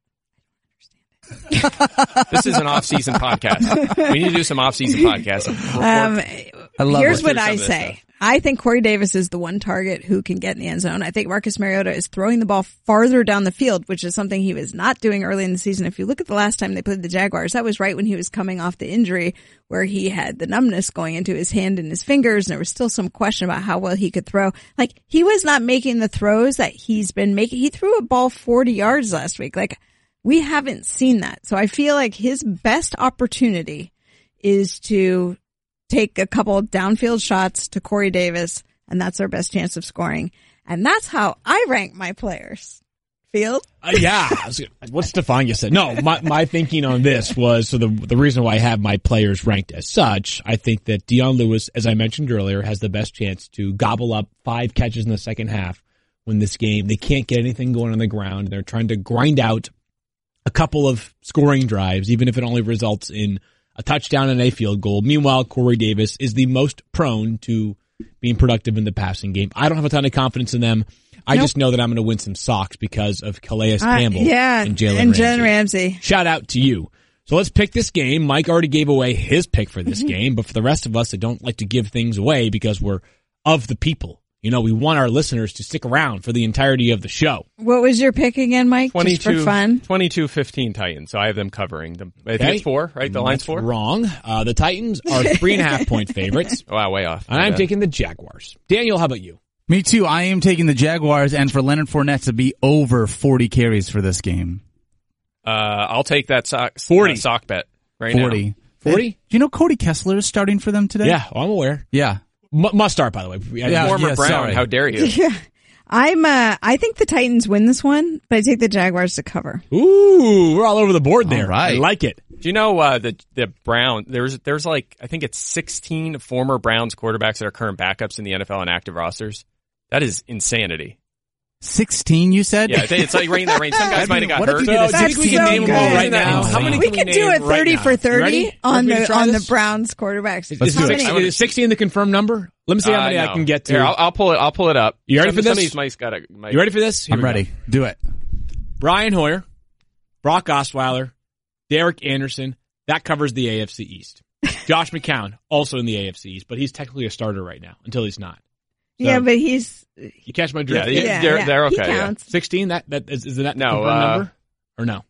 This is an off-season podcast. We need to do some off-season podcasts. Um, I love here's it. what Some I of this say. stuff. I think Corey Davis is the one target who can get in the end zone. I think Marcus Mariota is throwing the ball farther down the field, which is something he was not doing early in the season. If you look at the last time they played the Jaguars, that was right when he was coming off the injury where he had the numbness going into his hand and his fingers, and there was still some question about how well he could throw. Like, he was not making the throws that he's been making. He threw a ball forty yards last week. Like, we haven't seen that. So I feel like his best opportunity is to take a couple of downfield shots to Corey Davis, and that's our best chance of scoring. And that's how I rank my players. Field? Uh, yeah. I was gonna- What Stefania said. No, my, my thinking on this was, so the, the reason why I have my players ranked as such, I think that Dion Lewis, as I mentioned earlier, has the best chance to gobble up five catches in the second half when this game, they can't get anything going on the ground. They're trying to grind out a couple of scoring drives, even if it only results in a touchdown and a field goal. Meanwhile, Corey Davis is the most prone to being productive in the passing game. I don't have a ton of confidence in them. I Nope. just know that I'm going to win some socks because of Calais Uh, Campbell yeah, and Jalen and Ramsey. Jalen Ramsey. Shout out to you. So let's pick this game. Mike already gave away his pick for Mm-hmm. this game, but for the rest of us that don't like to give things away because we're of the people, you know, we want our listeners to stick around for the entirety of the show. What was your pick again, Mike? Just for fun? twenty-two fifteen Titans. So I have them covering them. I think Okay. it's four, right? The line's That's four? wrong. Uh, the Titans are three and a half point favorites. Wow, way off. And I'm Yeah. taking the Jaguars. Daniel, how about you? Me too. I am taking the Jaguars, and for Leonard Fournette to be over forty carries for this game. Uh, I'll take that sock, forty. uh, sock bet right forty. now. forty? Do you know Cody Kessler is starting for them today? Yeah, well, I'm aware. Yeah. M- must start, by the way. Yeah. Former Brown, sorry. how dare you? Yeah. I'm, uh, I think the Titans win this one, but I take the Jaguars to cover. Ooh, we're all over the board there. All right. I like it. Do you know uh, the the Brown? There's there's like I think it's sixteen former Browns quarterbacks that are current backups in the N F L on active rosters. That is insanity. sixteen, you said? Yeah, it's like right in that range. Some guys might have got What if hurt. we did a So, do you think we sixteen can so name them all good. right now? Insane. How many We can could we do name a right thirty now? for You thirty ready? on Ready to the try on this? the Browns quarterbacks. Is, Let's is do it. sixty, is sixty in the confirmed number? Let me see how many Uh, I no. can get to. Here, I'll, I'll pull it. I'll pull it up. You ready some, for some this? of these mice gotta, might, You ready for this? Here I'm we go. ready. Do it. Brian Hoyer, Brock Osweiler, Derek Anderson. That covers the A F C East. Josh McCown, also in the A F C East, but he's technically a starter right now until he's not. So, Yeah, but he's you catch my drift? Yeah, yeah, they're- yeah. they're He okay, yeah. counts. sixteen, that, that is, is that No, the confirmed uh, number? Or no?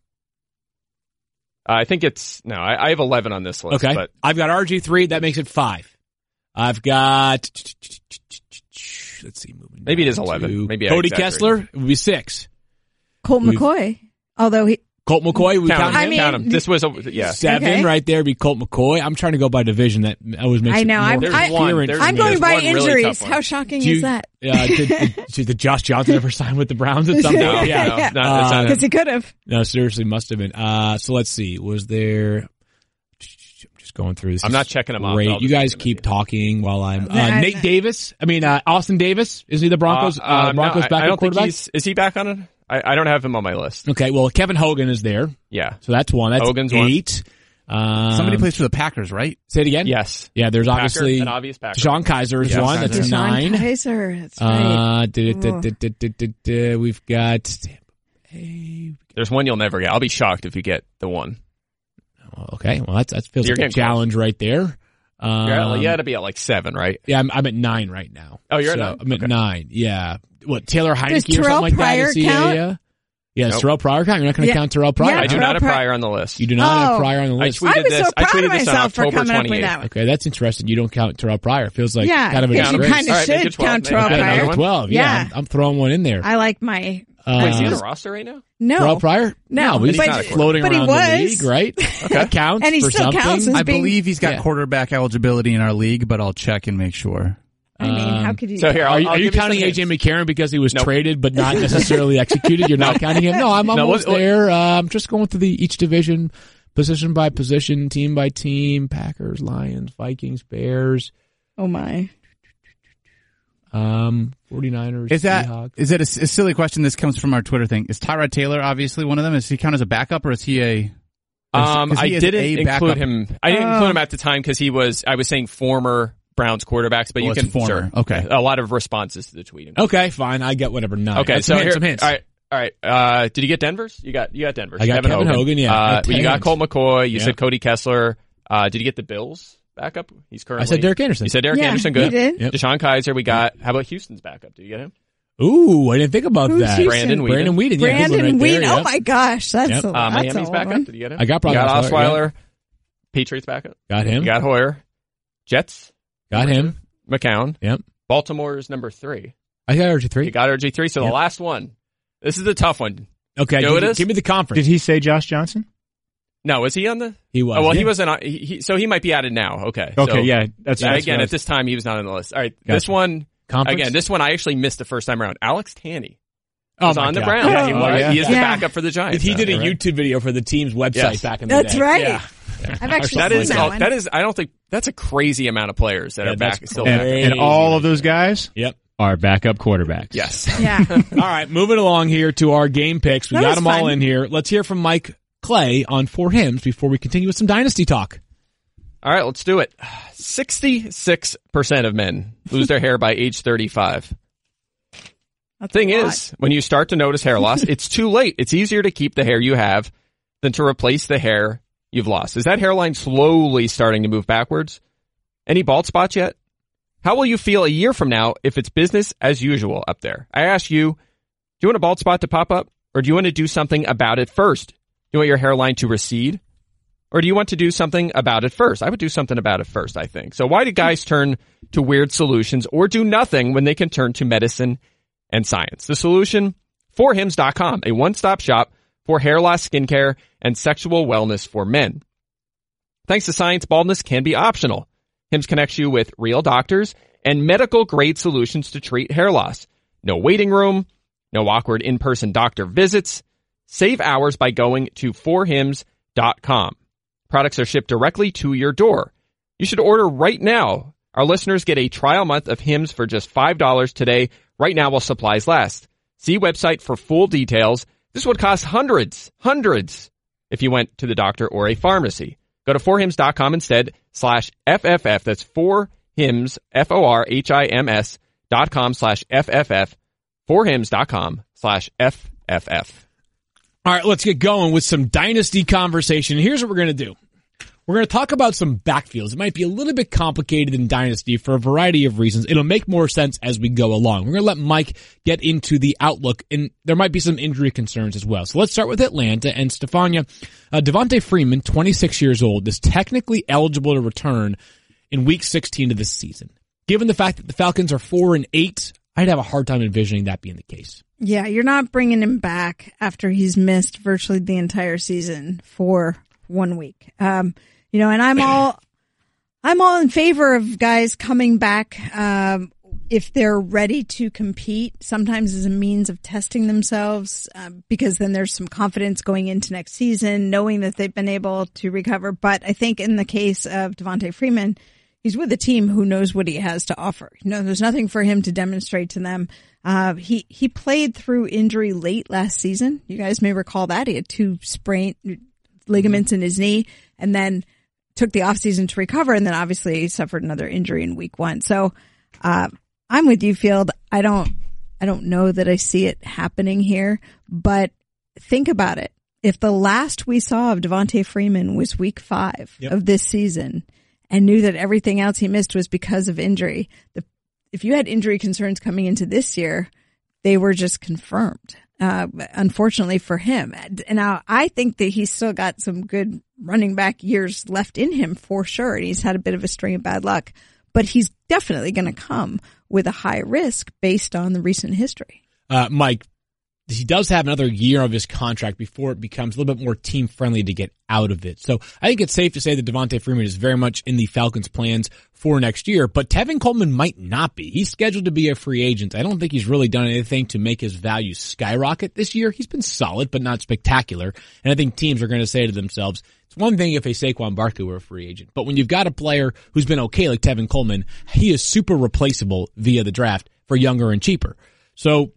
Uh, I think it's no. I, I have eleven on this list. Okay. but I've got R G three. That makes it five. I've got, let's see, moving Maybe it is down eleven. to Maybe I Cody exaggerated. Kessler, it would be six. Colt We've- McCoy. Although he, Colt McCoy, we count count him. him? I mean- count him. This was a, yeah. Seven Okay. right there would be Colt McCoy. I'm trying to go by division. That always makes I it know, more I'm- There's I- one. coherent There's- for I'm me. going there's by one really injuries. tough How one. shocking Do you- is that? Uh, did, did, did Josh Johnson ever sign with the Browns at some point? No, yeah. no, yeah. no, that's not Because it. he could have. No, seriously, must have been. Uh, so let's see. Was there? I'm just going through this. I'm is not checking 'em off. Great. I'll You just guys give them keep to you. talking while I'm. Uh, I- Nate Davis. I mean, uh, Austin Davis. Is he the Broncos? Uh, Uh, no, Broncos I- backup I don't think quarterback. he's. Is he back on it? I, I don't have him on my list. Okay. Well, Kevin Hogan is there, Yeah. so that's one. That's Hogan's one. eight. Um, Somebody plays for the Packers, right? Say it again. Yes. Yeah. There's Packer, obviously an obvious Packer. Deshaun Kaiser is Yes, one. Kaiser. That's Deshaun nine. Kaiser. That's right. Uh, du- du- du- du- du- du- du- we've got. Hey, There's one you'll never get. I'll be shocked if you get the one. okay. Well, that's, that feels You're like a getting close. challenge right there. Um, You're at, you got to be at like seven, right? Yeah, I'm, I'm at nine right now. Oh, you're at So, nine? I'm at Okay. nine. Yeah. What, Taylor Does Heineke or something Terrell like that? Pryor Is he a, count? uh, yeah, Nope. Terrell Pryor count? You're not going to Yeah. count Terrell Pryor? Yeah, I do Terrell not have Pryor- Pryor on the list. You do not Oh. have Pryor on the I list. tweeted I was this. so I proud tweeted of this on myself for October coming up with twenty-eighth. that one. Okay, that's interesting. You don't count Terrell Pryor. Feels like Yeah, kind of a because you disgrace. kind of All right, make should it twelve. count Make Terrell it Okay, another Pryor. number twelve. Yeah, Yeah. I'm, I'm throwing one in there. I like my. Uh, Wait, is he on the roster right now? No. Terrell Pryor? No, but he's but- not floating but he around was. the league, right? That counts And he for still something. counts as I being- believe he's got Yeah. quarterback eligibility in our league, but I'll check and make sure. I mean, Um, How could you? So here, I'll, Are you, I'll are you give counting some A J hints. McCarron because he was Nope. traded but not necessarily executed? You're not counting him? No, I'm No, almost what- what- there. Uh, I'm just going through the each division, position by position, team by team. Packers, Lions, Vikings, Bears, Oh my. um, 49ers, Is that Seahawks. is it a, s- a silly question? This comes from our Twitter thing. Is Tyrod Taylor obviously one of them? Is he count as a backup or is he a? Um, 'cause I he is didn't a include backup. him. I didn't Oh. include him at the time because he was. I was saying former Browns quarterbacks, but Oh, you it's can former. sure. Okay. A lot of responses to the tweet. Okay, fine. I get whatever. Nine. Okay, That's so some hints, here, some hints. all right, all right. Uh, did you get Denver's? You got you got Denver's. I got Kevin, Kevin Hogan, yeah. I Uh, got you got hands. Colt McCoy. You Yeah. said Cody Kessler. Uh, did you get the Bills backup? He's currently. I said Derek Anderson. You said Derek Yeah, Anderson. you Good. did. Yep. Deshaun Kaiser. We got. How about Houston's backup? Did you get him? Ooh, I didn't think about Who's that. Houston? Brandon Whedon. Brandon Whedon. Yeah, good one Brandon right Whedon. there, Oh yep. my gosh, that's Yep. a, Uh, that's Miami's a long backup. one. Did you get him? I got Brock You got Osweiler, Osweiler. Patriots backup. Got him. You got Hoyer. Jets. Got him. McCown. Yep. Baltimore's number three. I got R G three. You got R G three. So Yep. the last one. This is the tough one. Okay, Know give, it me- is? give me the conference. Did he say Josh Johnson? No, was he on the? He was. Oh, well, yeah. he wasn't on. He, he, so he might be added now. Okay. Okay, So, yeah, that's, yeah, that's again, what I at was- this time, he was not on the list. All right. This Gotcha. one, Conference? again, this one I actually missed the first time around. Alex Tanney oh was my on the God. Browns. Yeah, he All was. right? yeah. He is the Yeah. backup for the Giants. He did a now, right? YouTube video for the team's website Yes. back in the That's day. right. Yeah. I've actually That seen is, that oh, one. that is, I don't think, that's a crazy amount of players that Yeah, are that's back, still crazy. back. And, and all of those guys Yep. are backup quarterbacks. Yes. yeah. All right, moving along here to our game picks. We That got was them all fun. in here. Let's hear from Mike Clay on Four Hymns before we continue with some Dynasty talk. All right, let's do it. sixty-six percent of men lose their hair by age thirty-five. That's Thing a lot. is, when you start to notice hair loss, it's too late. It's easier to keep the hair you have than to replace the hair you've lost. Is that hairline slowly starting to move backwards? Any bald spots yet? How will you feel a year from now if it's business as usual up there? I ask you, do you want a bald spot to pop up? Or do you want to do something about it first? Do you want your hairline to recede? Or do you want to do something about it first? I would do something about it first, I think. So why do guys turn to weird solutions or do nothing when they can turn to medicine and science? The solution, four hims dot com, a one-stop shop for hair loss, skincare, and sexual wellness for men. Thanks to science, baldness can be optional. Hims connects you with real doctors and medical-grade solutions to treat hair loss. No waiting room, no awkward in-person doctor visits. Save hours by going to four hims dot com. Products are shipped directly to your door. You should order right now. Our listeners get a trial month of Hims for just five dollars today, right now while supplies last. See website for full details. This would cost hundreds, hundreds if you went to the doctor or a pharmacy. Go to four hims dot com instead, slash F F F. That's four hims, F O R H I M S dot com slash F F F. four hims dot com slash F F F. All right, let's get going with some Dynasty conversation. Here's what we're going to do. We're going to talk about some backfields. It might be a little bit complicated in Dynasty for a variety of reasons. It'll make more sense as we go along. We're going to let Mike get into the outlook, and there might be some injury concerns as well. So let's start with Atlanta and Stefania. Uh, Devontae Freeman, twenty-six years old, is technically eligible to return in week sixteen of this season. Given the fact that the Falcons are four and eight, I'd have a hard time envisioning that being the case. Yeah, you're not bringing him back after he's missed virtually the entire season for one week. Um, you know, and I'm all, I'm all in favor of guys coming back, um, if they're ready to compete, sometimes as a means of testing themselves, uh, because then there's some confidence going into next season, knowing that they've been able to recover. But I think in the case of Devontae Freeman, he's with a team who knows what he has to offer. You know, there's nothing for him to demonstrate to them. Uh, he, he played through injury late last season. You guys may recall that. He had two sprained ligaments in his knee and then took the offseason to recover. And then obviously he suffered another injury in week one. So, uh, I'm with you, Field. I don't, I don't know that I see it happening here, but think about it. If the last we saw of Devontae Freeman was week five Yep. of this season and knew that everything else he missed was because of injury, the if you had injury concerns coming into this year, they were just confirmed, uh, unfortunately for him. And now I think that he's still got some good running back years left in him for sure. And he's had a bit of a string of bad luck, but he's definitely going to come with a high risk based on the recent history. Uh, Mike, he does have another year of his contract before it becomes a little bit more team friendly to get out of it. So I think it's safe to say that Devonta Freeman is very much in the Falcons' plans for next year, but Tevin Coleman might not be. He's scheduled to be a free agent. I don't think he's really done anything to make his value skyrocket this year. He's been solid, but not spectacular. And I think teams are going to say to themselves, it's one thing if a Saquon Barkley were a free agent, but when you've got a player who's been okay like Tevin Coleman, he is super replaceable via the draft for younger and cheaper. So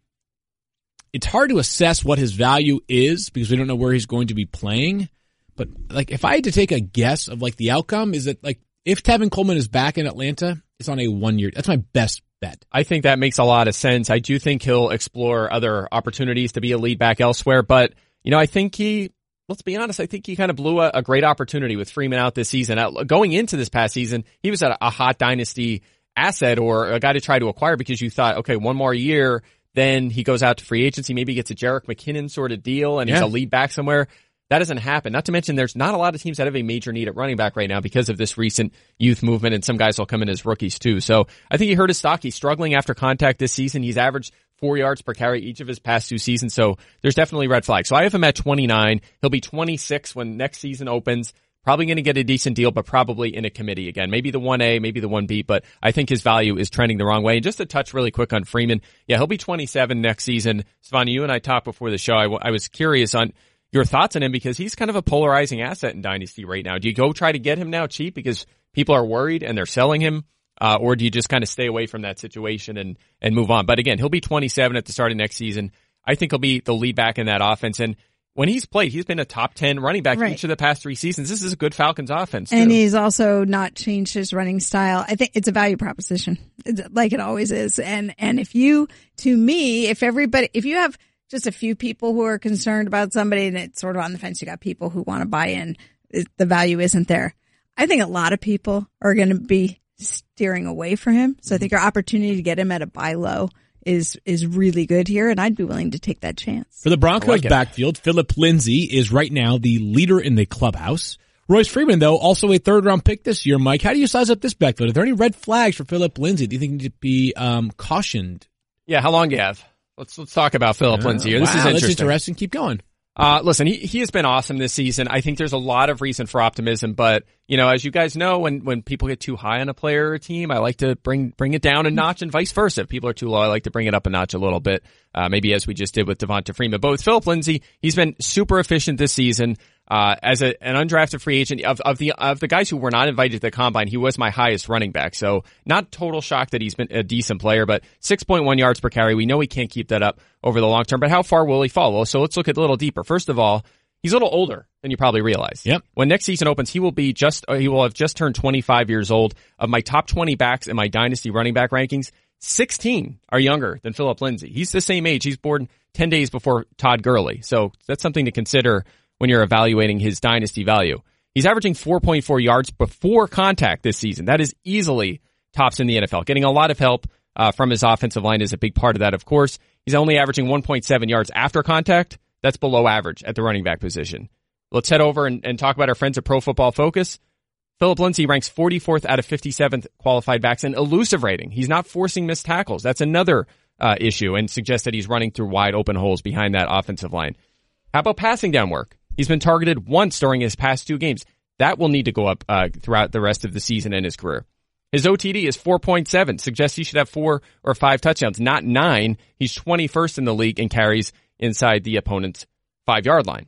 it's hard to assess what his value is because we don't know where he's going to be playing. But like, if I had to take a guess of like the outcome, is that like if Tevin Coleman is back in Atlanta, it's on a one year. That's my best bet. I think that makes a lot of sense. I do think he'll explore other opportunities to be a lead back elsewhere. But you know, I think he. Let's be honest. I think he kind of blew a, a great opportunity with Freeman out this season. Out, going into this past season, he was a, a hot dynasty asset or a guy to try to acquire because you thought, okay, one more year. Then he goes out to free agency, maybe gets a Jerick McKinnon sort of deal, and yeah. he's a lead back somewhere. That doesn't happen. Not to mention there's not a lot of teams that have a major need at running back right now because of this recent youth movement, and some guys will come in as rookies too. So I think he hurt his stock. He's struggling after contact this season. He's averaged four yards per carry each of his past two seasons, so there's definitely red flags. So I have him at twenty-nine. He'll be twenty-six when next season opens. Probably going to get a decent deal, but probably in a committee again. Maybe the one A, maybe the one B, but I think his value is trending the wrong way. And just to touch really quick on Freeman, yeah, he'll be twenty-seven next season. Svani, you and I talked before the show. I, w- I was curious on your thoughts on him because he's kind of a polarizing asset in Dynasty right now. Do you go try to get him now cheap because people are worried and they're selling him? Uh, or do you just kind of stay away from that situation and, and move on? But again, he'll be twenty-seven at the start of next season. I think he'll be the lead back in that offense. And when he's played, he's been a top ten running back right. each of the past three seasons. This is a good Falcons offense, too. And he's also not changed his running style. I think it's a value proposition, it's like it always is. And and if you, to me, if everybody, if you have just a few people who are concerned about somebody and it's sort of on the fence, you got people who want to buy in, the value isn't there. I think a lot of people are going to be steering away from him. So I think your opportunity to get him at a buy low is is really good here, and I'd be willing to take that chance. For the Broncos like backfield, Phillip Lindsay is right now the leader in the clubhouse. Royce Freeman, though, also a third-round pick this year. Mike, how do you size up this backfield? Are there any red flags for Phillip Lindsay? Do you think he need to be um, cautioned? Yeah, how long do you have? Let's let's talk about Phillip uh, Lindsay here. This wow, is interesting. That's interesting. Keep going. Uh, listen, he, he has been awesome this season. I think there's a lot of reason for optimism, but, you know, as you guys know, when, when people get too high on a player or team, I like to bring, bring it down a notch and vice versa. If people are too low, I like to bring it up a notch a little bit. Uh, maybe as we just did with Devonta Freeman. But with Phillip Lindsay, he's been super efficient this season. Uh, as a, an undrafted free agent of, of the, of the guys who were not invited to the combine, he was my highest running back. So not total shock that he's been a decent player, but six point one yards per carry. We know he can't keep that up over the long term, but how far will he fall? Well, so let's look at a little deeper. First of all, he's a little older than you probably realize. Yep. When next season opens, he will be just, he will have just turned twenty-five years old. Of my top twenty backs in my dynasty running back rankings, sixteen are younger than Phillip Lindsay. He's the same age. He's born ten days before Todd Gurley. So that's something to consider when you're evaluating his dynasty value. He's averaging four point four yards before contact this season. That is easily tops in the N F L. Getting a lot of help uh, from his offensive line is a big part of that, of course. He's only averaging one point seven yards after contact. That's below average at the running back position. Let's head over and, and talk about our friends at Pro Football Focus. Phillip Lindsay ranks forty-fourth out of fifty-seventh qualified backs in elusive rating. He's not forcing missed tackles. That's another uh, issue, and suggests that he's running through wide open holes behind that offensive line. How about passing down work? He's been targeted once during his past two games. That will need to go up uh, throughout the rest of the season and his career. His O T D is four point seven, suggests he should have four or five touchdowns, not nine. He's twenty-first in the league and carries inside the opponent's five-yard line.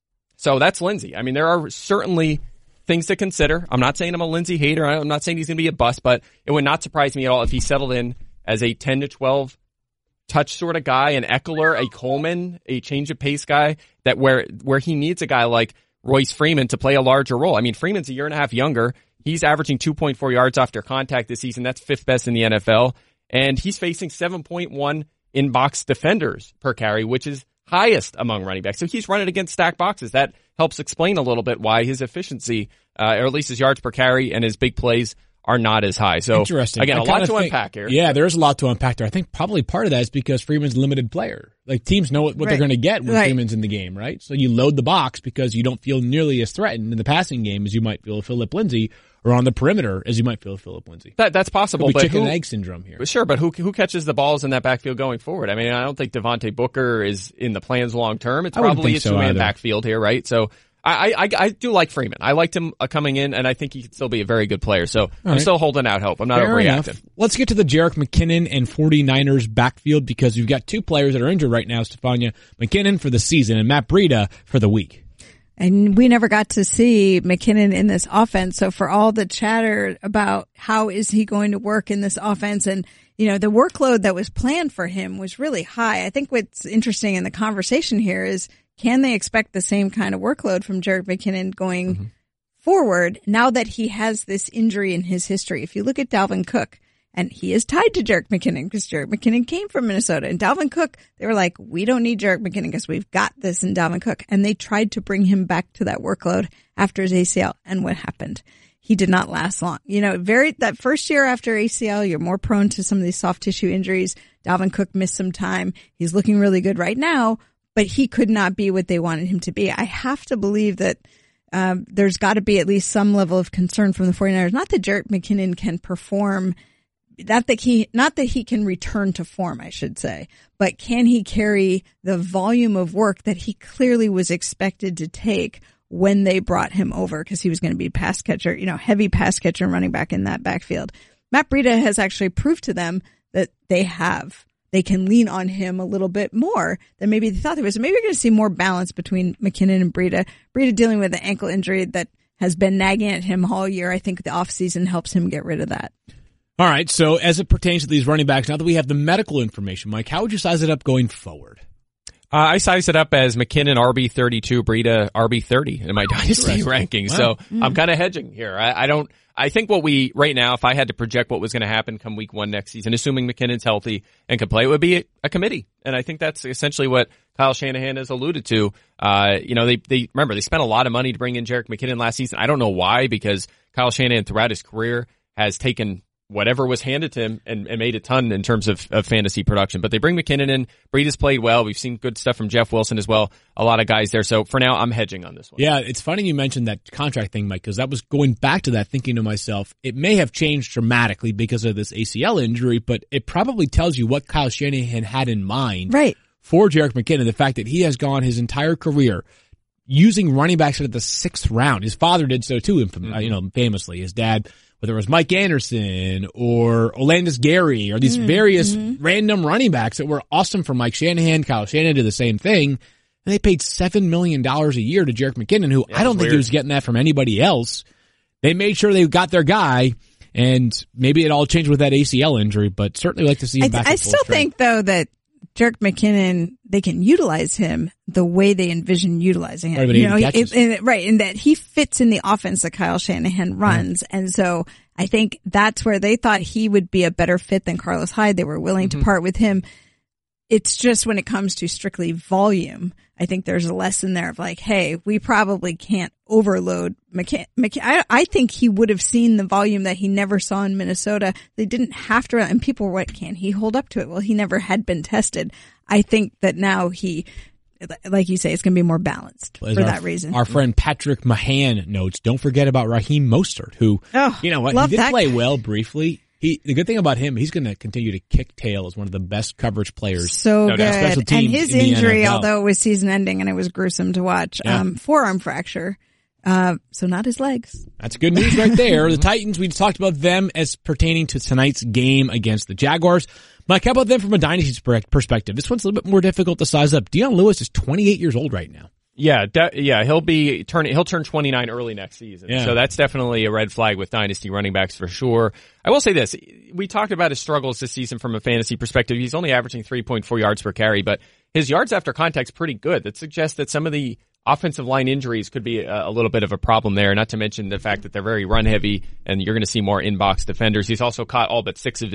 So that's Lindsay. I mean, there are certainly things to consider. I'm not saying I'm a Lindsay hater. I'm not saying he's going to be a bust, but it would not surprise me at all if he settled in as a ten to twelve touch sort of guy, an Eckler, a Coleman, a change of pace guy, that where where he needs a guy like Royce Freeman to play a larger role. I mean, Freeman's a year and a half younger. He's averaging two point four yards after contact this season. That's fifth best in the N F L. And he's facing seven point one in-box defenders per carry, which is highest among running backs. So he's running against stacked boxes. That helps explain a little bit why his efficiency, uh, or at least his yards per carry and his big plays, are not as high. So Interesting. again, I a lot kinda to think- unpack here. Yeah, there's a lot to unpack there. I think probably part of that is because Freeman's a limited player. Like teams know what, what they're Right. going to get when Right. Freeman's in the game, right? So you load the box because you don't feel nearly as threatened in the passing game as you might feel with Phillip Lindsay, or on the perimeter as you might feel with Phillip Lindsay. That, that's possible. Could be but chicken who, and egg syndrome here. Sure, but who who catches the balls in that backfield going forward? I mean, I don't think Devontae Booker is in the plans long term. It's I wouldn't probably think a so two-man either. backfield here, right? So I, I, I do like Freeman. I liked him uh, coming in, and I think he could still be a very good player. So I'm right. still holding out hope. I'm not Fair enough. overreacting. Let's get to the Jerick McKinnon and 49ers backfield because you've got two players that are injured right now, Stefania McKinnon for the season and Matt Breida for the week. And we never got to see McKinnon in this offense. So for all the chatter about how is he going to work in this offense, and, you know, the workload that was planned for him was really high. I think what's interesting in the conversation here is, can they expect the same kind of workload from Jerick McKinnon going mm-hmm. forward now that he has this injury in his history? If you look at Dalvin Cook, and he is tied to Jerick McKinnon because Jerick McKinnon came from Minnesota, and Dalvin Cook, they were like, we don't need Jerick McKinnon because we've got this in Dalvin Cook. And they tried to bring him back to that workload after his A C L. And what happened? He did not last long. You know, very, that first year after A C L, you're more prone to some of these soft tissue injuries. Dalvin Cook missed some time. He's looking really good right now, but he could not be what they wanted him to be. I have to believe that um, there's got to be at least some level of concern from the 49ers. Not that Jerick McKinnon can perform, not that he, not that he can return to form, I should say, but can he carry the volume of work that he clearly was expected to take when they brought him over, because he was going to be pass catcher, you know, heavy pass catcher and running back in that backfield. Matt Breida has actually proved to them that they have. They can lean on him a little bit more than maybe they thought they was. So maybe you're going to see more balance between McKinnon and Breida. Breida dealing with an ankle injury that has been nagging at him all year. I think the offseason helps him get rid of that. All right, so as it pertains to these running backs, now that we have the medical information, Mike, how would you size it up going forward? Uh, I size it up as McKinnon R B thirty-two, Breida R B thirty in my dynasty rankings. Wow. So Mm. I'm kind of hedging here. I, I don't. I think what we right now, if I had to project what was going to happen come week one next season, assuming McKinnon's healthy and can play, it would be a, a committee. And I think that's essentially what Kyle Shanahan has alluded to. Uh, you know, they they remember they spent a lot of money to bring in Jerick McKinnon last season. I don't know why, because Kyle Shanahan throughout his career has taken whatever was handed to him and, and made a ton in terms of, of fantasy production. But they bring McKinnon in. Breida's played well. We've seen good stuff from Jeff Wilson as well. A lot of guys there. So for now, I'm hedging on this one. Yeah, it's funny you mentioned that contract thing, Mike, because that was going back to that, thinking to myself, it may have changed dramatically because of this A C L injury, but it probably tells you what Kyle Shanahan had in mind right. for Jerick McKinnon, the fact that he has gone his entire career using running backs at the sixth round. His father did so too, mm-hmm. you know, famously. His dad, whether it was Mike Anderson or Olandis Gary or these mm-hmm. various random running backs that were awesome for Mike Shanahan. Kyle Shanahan did the same thing. And they paid seven million dollars a year to Jerick McKinnon, who yeah, I don't think weird. he was getting that from anybody else. They made sure they got their guy, and maybe it all changed with that A C L injury, but certainly like to see him I, back. I still think, though, that Jerick McKinnon, they can utilize him the way they envision utilizing him. Right, you know, it, it, right, in that he fits in the offense that Kyle Shanahan runs. Mm-hmm. And so I think that's where they thought he would be a better fit than Carlos Hyde. They were willing mm-hmm. to part with him. It's just when it comes to strictly volume, I think there's a lesson there of like, hey, we probably can't overload McKinnon. McK- I, I think he would have seen the volume that he never saw in Minnesota. They didn't have to, and people were like, can he hold up to it? Well, he never had been tested. I think that now he, like you say, it's going to be more balanced well, for our, that reason. Our friend Patrick Mahan notes, don't forget about Raheem Mostert, who, oh, you know what, he did that. play well briefly. He, the good thing about him, he's going to continue to kick tail as one of the best coverage players. So no, good. And his in injury, although it was season ending and it was gruesome to watch, yeah. um, forearm fracture. Uh, so not his legs. That's good news right there. The Titans, we talked about them as pertaining to tonight's game against the Jaguars. Mike, how about them from a dynasty perspective? This one's a little bit more difficult to size up. Dion Lewis is twenty-eight years old right now. Yeah, de- yeah, he'll be turn he'll turn twenty-nine early next season. Yeah. So that's definitely a red flag with dynasty running backs for sure. I will say this, we talked about his struggles this season from a fantasy perspective. He's only averaging three point four yards per carry, but his yards after contact's pretty good. That suggests that some of the offensive line injuries could be a, a little bit of a problem there, not to mention the fact that they're very run heavy and you're going to see more in-box defenders. He's also caught all but six of his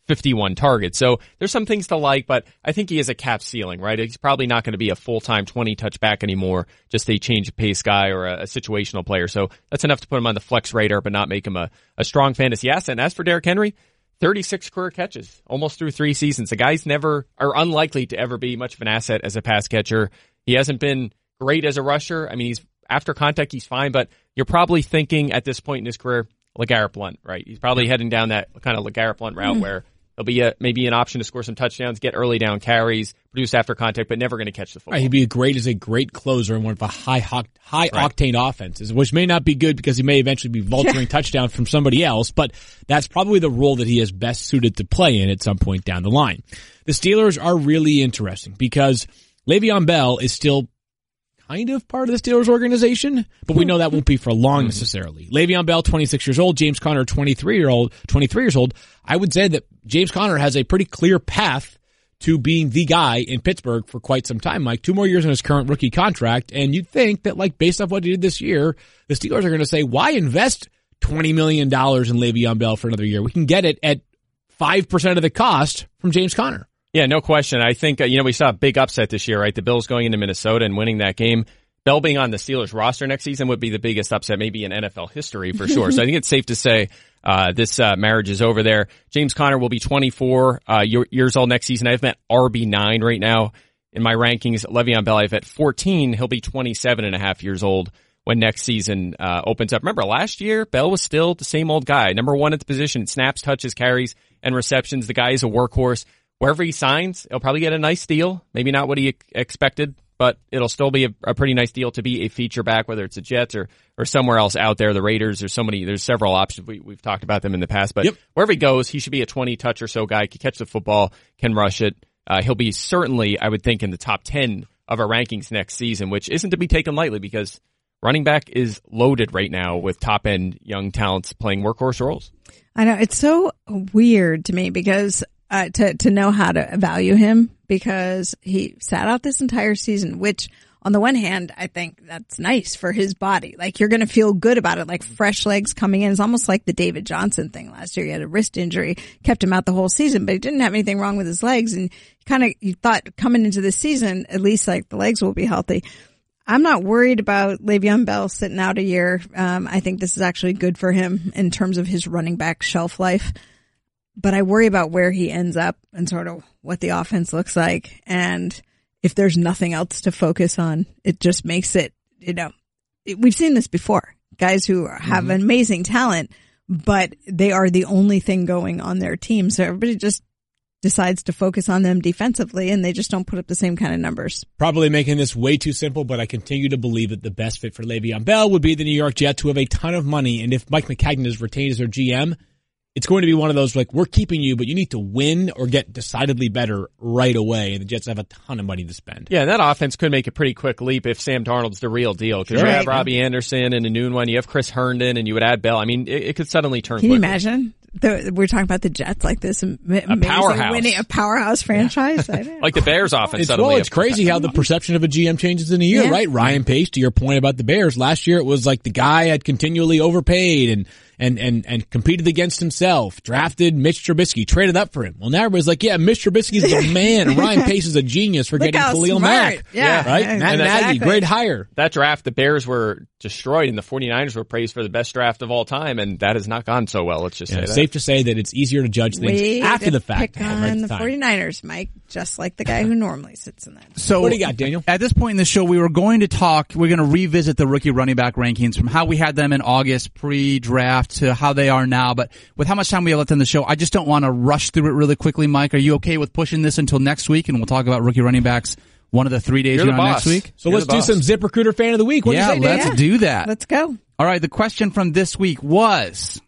fifty-one targets. So there's some things to like, but I think he has a cap ceiling, right? He's probably not going to be a full-time twenty touch back anymore, just a change of pace guy or a, a situational player. So that's enough to put him on the flex radar, but not make him a, a strong fantasy asset. And as for Derrick Henry, thirty-six career catches, almost through three seasons. The guy's never, or unlikely to ever be much of an asset as a pass catcher. He hasn't been great as a rusher. I mean, he's after contact, he's fine, but you're probably thinking at this point in his career, LeGarrette Blount, right? He's probably heading down that kind of LeGarrette Blount route mm. where there'll be a, maybe an option to score some touchdowns, get early down carries, produce after contact, but never going to catch the football. Right, he'd be great as a great closer in one of a high high right. octane offenses, which may not be good because he may eventually be vulturing yeah. touchdowns from somebody else, but that's probably the role that he is best suited to play in at some point down the line. The Steelers are really interesting because Le'Veon Bell is still kind of part of the Steelers organization, but we know that won't be for long necessarily. Le'Veon Bell, twenty-six years old, James Conner, twenty-three year old, twenty-three years old. I would say that James Conner has a pretty clear path to being the guy in Pittsburgh for quite some time, Mike. Two more years on his current rookie contract, and you'd think that, like, based off what he did this year, the Steelers are going to say, why invest twenty million dollars in Le'Veon Bell for another year? We can get it at five percent of the cost from James Conner. Yeah, no question. I think, uh, you know, we saw a big upset this year, right? The Bills going into Minnesota and winning that game. Bell being on the Steelers roster next season would be the biggest upset maybe in N F L history for sure. So I think it's safe to say uh this uh marriage is over there. James Conner will be twenty-four uh years old next season. I have him at R B nine right now in my rankings. Le'Veon Bell I have at fourteen. He'll be twenty-seven and a half years old when next season uh opens up. Remember, last year, Bell was still the same old guy. Number one at the position, snaps, touches, carries, and receptions. The guy is a workhorse. Wherever he signs, he'll probably get a nice deal. Maybe not what he expected, but it'll still be a, a pretty nice deal to be a feature back, whether it's the Jets or, or somewhere else out there. The Raiders, there's so many, there's several options. We, we've talked about them in the past, but yep. wherever he goes, he should be a twenty touch or so guy, can catch the football, can rush it. Uh, he'll be certainly, I would think, in the top ten of our rankings next season, which isn't to be taken lightly because running back is loaded right now with top end young talents playing workhorse roles. I know. It's so weird to me because Uh, to, to know how to value him because he sat out this entire season, which on the one hand, I think that's nice for his body. Like you're going to feel good about it, like fresh legs coming in. It's almost like the David Johnson thing last year. He had a wrist injury, kept him out the whole season, but he didn't have anything wrong with his legs. And kind of, you thought coming into this season, at least like the legs will be healthy. I'm not worried about Le'Veon Bell sitting out a year. Um, I think this is actually good for him in terms of his running back shelf life. But I worry about where he ends up and sort of what the offense looks like. And if there's nothing else to focus on, it just makes it, you know, it, we've seen this before. Guys who have mm-hmm. amazing talent, but they are the only thing going on their team. So everybody just decides to focus on them defensively and they just don't put up the same kind of numbers. Probably making this way too simple, but I continue to believe that the best fit for Le'Veon Bell would be the New York Jets, who have a ton of money. And if Mike McCagnon is retained as their G M, it's going to be one of those, like, we're keeping you, but you need to win or get decidedly better right away. And the Jets have a ton of money to spend. Yeah, that offense could make a pretty quick leap if Sam Darnold's the real deal. Because sure. you have Robbie Anderson and a new one. You have Chris Herndon and you would add Bell. I mean, it, it could suddenly turn Can quickly. you imagine? The, we're talking about the Jets like this amazing a powerhouse. winning, a powerhouse franchise. I know. Like the Bears offense. It's, suddenly well, it's crazy how the perception of a G M changes in a year, yeah. right? Ryan Pace, to your point about the Bears, last year it was like the guy had continually overpaid and and and and competed against himself, drafted Mitch Trubisky, traded up for him. Well, now everybody's like, yeah, Mitch Trubisky's the man. Ryan Pace is a genius for Look getting Khalil smart. Mack. Yeah, right? yeah, Matt exactly. Nagy, great hire. That draft, the Bears were destroyed and the 49ers were praised for the best draft of all time, and that has not gone so well. Let's just yeah, say that. Safe to say that it's easier to judge things Way after to the fact. Pick on right the time. 49ers, Mike, just like the guy who normally sits in that. So what do you got, Daniel? At this point in the show, we were going to talk, we're going to revisit the rookie running back rankings from how we had them in August pre-draft to how they are now. But with how much time we have left in the show, I just don't want to rush through it really quickly. Mike, are you okay with pushing this until next week? And we'll talk about rookie running backs one of the three days You're here the on boss. next week. So You're let's do some ZipRecruiter fan of the week. What yeah, do you say, let's Dan? do that. Let's go. All right, the question from this week was,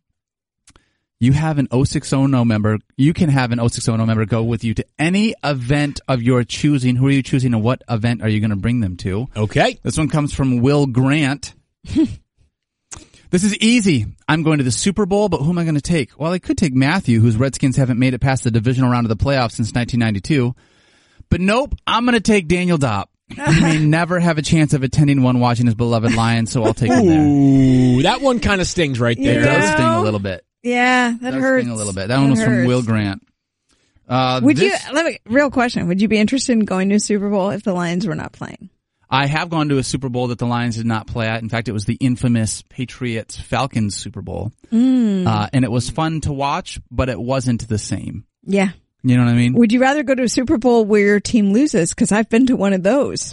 you have an oh six oh no member, you can have an oh six oh no member go with you to any event of your choosing. Who are you choosing and what event are you going to bring them to? Okay. This one comes from Will Grant. This is easy. I'm going to the Super Bowl, but who am I going to take? Well, I could take Matthew, whose Redskins haven't made it past the divisional round of the playoffs since nineteen ninety-two. But nope, I'm going to take Daniel Dopp. He may never have a chance of attending one watching his beloved Lions, so I'll take him there. Ooh, that one kind of stings right there. It does sting a little bit. Yeah, that Does hurts sting a little bit. That one was from hurts. Will Grant. Uh, Would this- you, let me, real question, would you be interested in going to a Super Bowl if the Lions were not playing? I have gone to a Super Bowl that the Lions did not play at. In fact, it was the infamous Patriots-Falcons Super Bowl. Mm. Uh, and it was fun to watch, but it wasn't the same. Yeah. You know what I mean? Would you rather go to a Super Bowl where your team loses? Because I've been to one of those.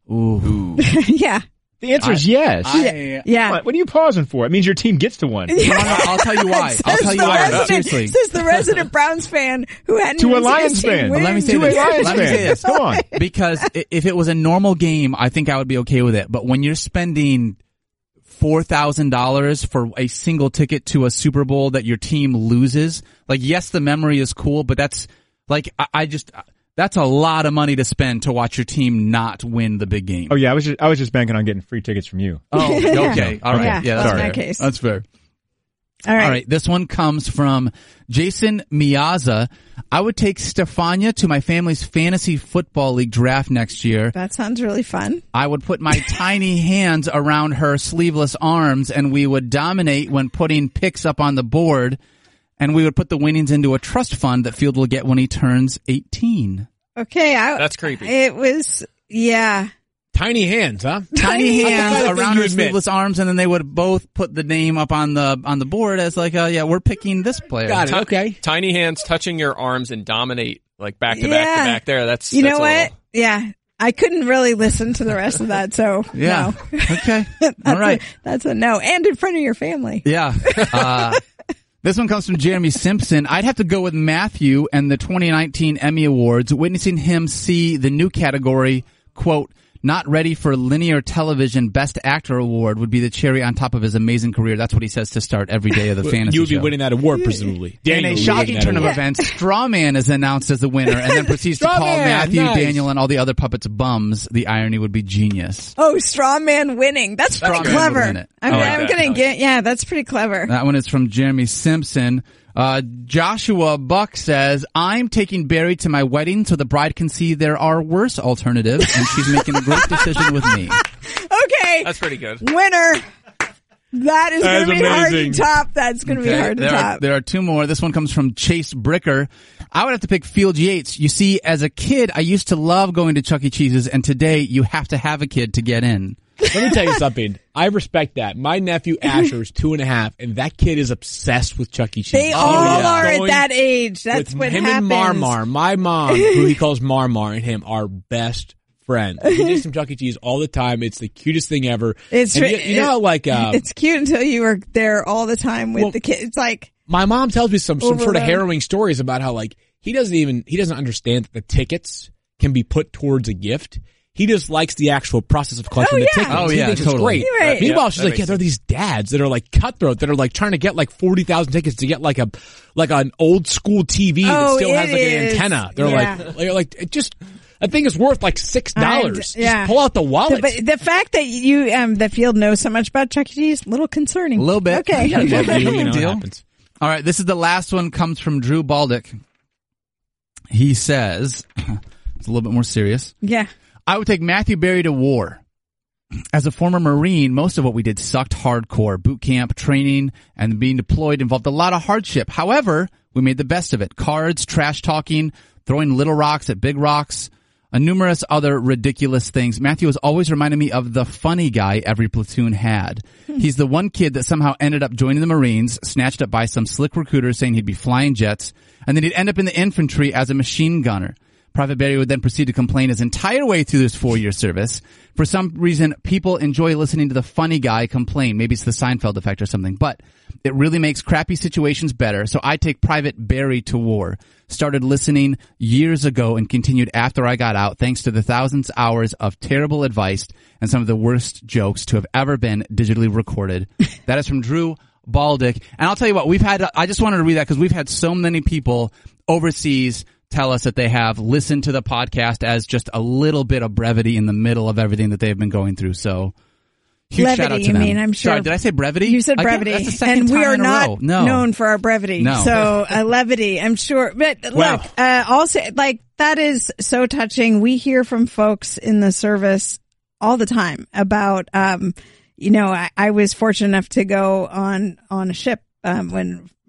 Ooh. Yeah. The answer is I- yes. I- Yeah. What, what are you pausing for? It means your team gets to one. No, no, I'll tell you why. I'll Says tell you the why. resident- Seriously. Says the resident Browns fan who hadn't To a even seen Lions his team fan. win. Let me say To a this. Lions Let me fan. say this. Go on. Because i- if it was a normal game, I think I would be okay with it. But when you're spending four thousand dollars for a single ticket to a Super Bowl that your team loses, like, yes, the memory is cool, but that's, like, I, I just, that's a lot of money to spend to watch your team not win the big game. Oh yeah, I was just I was just banking on getting free tickets from you. Oh, okay. All right. Yeah, Yeah, that's that's my fair. case. That's fair. All right. All right, this one comes from Jason Miaza. I would take Stefania to my family's fantasy football league draft next year. That sounds really fun. I would put my tiny hands around her sleeveless arms, and we would dominate when putting picks up on the board, and we would put the winnings into a trust fund that Field will get when he turns eighteen. Okay. I, That's creepy. It was, yeah. Tiny hands, huh? Tiny hands That's the around thing her you admit. sleeveless arms, and then they would both put the name up on the on the board as like, uh, yeah, we're picking this player. Got it. Ti- Okay. Tiny hands touching your arms and dominate like back to back Yeah. to back there. That's You that's know a what? little- Yeah. I couldn't really listen to the rest of that, so Yeah. no. Okay. That's All right. A, that's a no. And in front of your family. Yeah. Uh, this one comes from Jeremy Simpson. I'd have to go with Matthew and the twenty nineteen Emmy Awards. Witnessing him see the new category, quote, not ready for linear television Best Actor Award would be the cherry on top of his amazing career. That's what he says to start every day of the fantasy You would be show. winning that award, presumably. In Daniel a would be shocking winning that turn of award. events, Strawman is announced as the winner and then proceeds to call Strawman, Matthew, nice. Daniel, and all the other puppets bums. The irony would be genius. Oh, straw man winning. That's pretty Straw man clever. would win it. I'm, I like I'm that. gonna I like get, yeah, that's pretty clever. That one is from Jeremy Simpson. Uh, Joshua Buck says, I'm taking Barry to my wedding so the bride can see there are worse alternatives, and she's making a great decision with me. Okay. That's pretty good. Winner. That is That going is to be hard to amazing. top. That's going to be Okay, hard to there, are, top. there are two more. This one comes from Chase Bricker. I would have to pick Field Yates. You see, as a kid, I used to love going to Chuck E. Cheese's, and today you have to have a kid to get in. Let me tell you something. I respect that. My nephew Asher is two and a half, and that kid is obsessed with Chuck E. Cheese. They He all is are at going that age. That's with what him happens. and Marmar. My mom, who he calls Marmar, and him are best friends. He takes some Chuck E. Cheese all the time. It's the cutest thing ever. It's and re- you, you know how like uh, It's cute until you are there all the time with Well, the kid. It's like, my mom tells me some some sort of Overrun. harrowing stories about how like he doesn't even he doesn't understand that the tickets can be put towards a gift. He just likes the actual process of collecting Oh, the yeah. tickets. Oh, he yeah, thinks totally. it's great. Right. Meanwhile, Yeah, she's that like, yeah, makes there are these dads that are like cutthroat that are like trying to get like forty thousand tickets to get like a like an old school T V that Oh, still has it like an is. antenna. They're Yeah. like, they're like, it just. I think it's worth like six dollars. I'm- yeah. Just pull out the wallet. but the fact that you, um, the field knows so much about Chuck E. Cheese, a little concerning. A little bit. Okay. Yeah, you, you know, it Deal. happens. All right, this is the last one. Comes from Drew Baldick. He says, it's a little bit more serious. Yeah. I would take Matthew Berry to war. As a former Marine, most of what we did sucked hardcore. Boot camp, training, and being deployed involved a lot of hardship. However, we made the best of it. Cards, trash talking, throwing little rocks at big rocks, and numerous other ridiculous things. Matthew has always reminded me of the funny guy every platoon had. He's the one kid that somehow ended up joining the Marines, snatched up by some slick recruiter saying he'd be flying jets, and then he'd end up in the infantry as a machine gunner. Private Barry would then proceed to complain his entire way through this four-year service. For some reason, people enjoy listening to the funny guy complain. Maybe it's the Seinfeld effect or something, but it really makes crappy situations better. So I take Private Barry to war. Started listening years ago and continued after I got out, thanks to the thousands of hours of terrible advice and some of the worst jokes to have ever been digitally recorded. That is from Drew Baldick. And I'll tell you what, we've had, I just wanted to read that because we've had so many people overseas tell us that they have listened to the podcast as just a little bit of brevity in the middle of everything that they've been going through. So huge Levity, shout out to you them. mean, I'm sure. Sorry, did I say brevity? You said I can't- brevity. That's the second And we time are in a not row. No. known for our brevity. No. So, uh, levity, I'm sure. But Well. look, uh, also, like, that is so touching. We hear from folks in the service all the time about, um, you know, I, I was fortunate enough to go on, on a ship, um, when,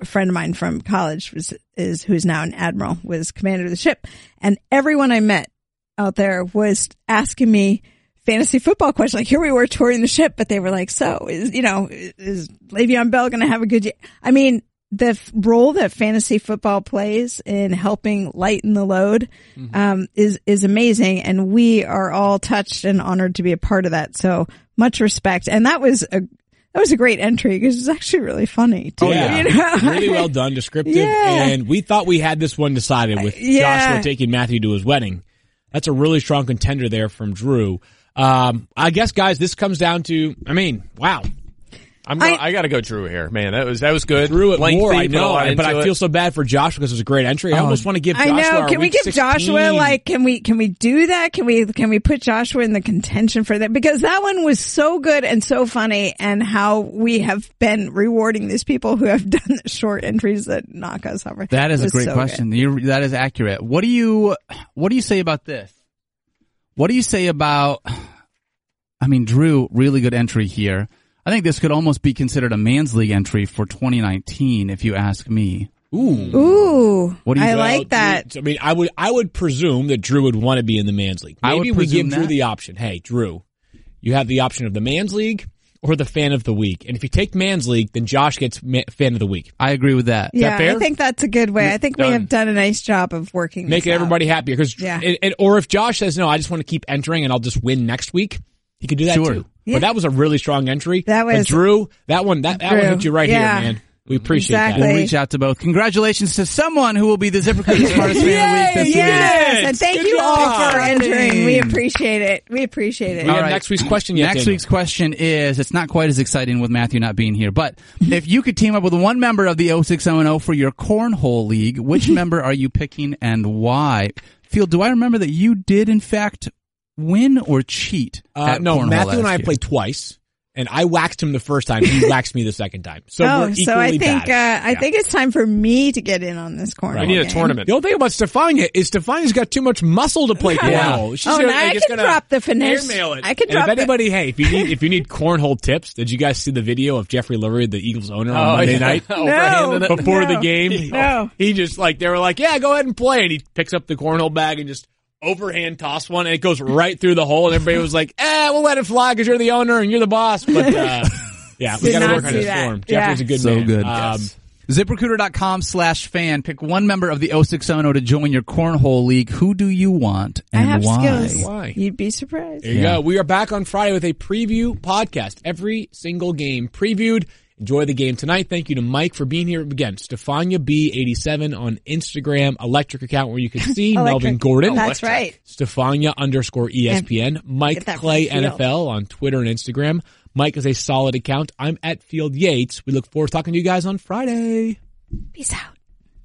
a friend of mine from college was, is, who's now an admiral, was commander of the ship. And everyone I met out there was asking me fantasy football questions. Like, here we were touring the ship, but they were like, so is, you know, is Le'Veon Bell going to have a good year? I mean, the f- role that fantasy football plays in helping lighten the load, mm-hmm. um, is, is amazing. And we are all touched and honored to be a part of that. So much respect. And that was a, that was a great entry because it's actually really funny too. Oh, yeah. You know? Really well done, descriptive. Yeah. And we thought we had this one decided with Yeah. Joshua taking Matthew to his wedding. That's a really strong contender there from Drew. Um, I guess, guys, this comes down to, I mean, wow. I'm go- I, I got to go Drew here, man. That was that was good. Drew it Lengthy, more, I put a know, lot but I into feel it. so bad for Joshua because it was a great entry. I Oh. almost want to give I Joshua know. our Can we week give sixteen. Joshua like? Can we? Can we do that? Can we? Can we put Joshua in the contention for that? Because that one was so good and so funny, and how we have been rewarding these people who have done the short entries that knock us over. That is It a was great so question. You're, that is accurate. What do you, what do you say about this? What do you say about, I mean, Drew, really good entry here. I think this could almost be considered a man's league entry for twenty nineteen, if you ask me. Ooh. Ooh. What do you I think? like that. I mean, I would, I would presume that Drew would want to be in the man's league. I would Maybe we give presume Drew that. the option. Hey, Drew, you have the option of the man's league or the fan of the week. And if you take man's league, then Josh gets ma- fan of the week. I agree with that. Yeah, fair? I think that's a good way. I think we Done. have done a nice job of working. Make this out. everybody happier. Because, Yeah. and, and- or if Josh says, no, I just want to keep entering and I'll just win next week, he could do that Sure. too. Yeah. But that was a really strong entry. That But was- Drew, that one, that, that one Drew, hit you right yeah. here, man. We appreciate Exactly. We'll that. reach out to both. Congratulations to someone who will be the ZipRecruiter Smartest Fan of the Week this Yes, week. and thank Good you all job. for entering. We appreciate it. We appreciate it. We All have right. next week's question yet, Next Daniel. week's question is, it's not quite as exciting with Matthew not being here, but if you could team up with one member of the oh six oh and oh for your Cornhole League, which member are you picking and why? Phil, do I remember that you did in fact win or cheat? Uh, at no, Cornhole Matthew and last I year? played twice, and I waxed him the first time. He waxed me the second time. So we're Oh, equally so I think bad. uh, I Yeah. think it's time for me to get in on this corner. We need a game. tournament. The only thing about Stefania is Stefania's got too much muscle to play Yeah. cornhole. She's Oh, gonna, now I just can gonna drop the finesse. airmail it. I can And drop if the- anybody, hey, if you need if you need cornhole tips, did you guys see the video of Jeffrey Lurie, the Eagles owner, on Monday yeah. night? Overhanding it. Before the No. game, No. he just like they were like, "Yeah, go ahead and play," and he picks up the cornhole bag and just overhand toss one, and it goes right through the hole, and everybody was like, "Eh, we'll let it fly because you're the owner and you're the boss." But uh, yeah, we Did got to not work on see this that. form. Yeah. Jeffrey's a good So man. good. Um, Yes. ZipRecruiter.com slash fan. Pick one member of the oh six oh and oh to join your Cornhole League. Who do you want I and have why? skills. Why? You'd be surprised. There you Yeah. go. We are back on Friday with a preview podcast. Every single game previewed. Enjoy the game tonight. Thank you to Mike for being here again. Stefania B eighty-seven on Instagram, Electric account where you can see Electric. Melvin Gordon. That's right. Stefania underscore E S P N. Mike Get that Clay from the N F L on Twitter and Instagram. Mike is a solid account. I'm at Field Yates. We look forward to talking to you guys on Friday. Peace out.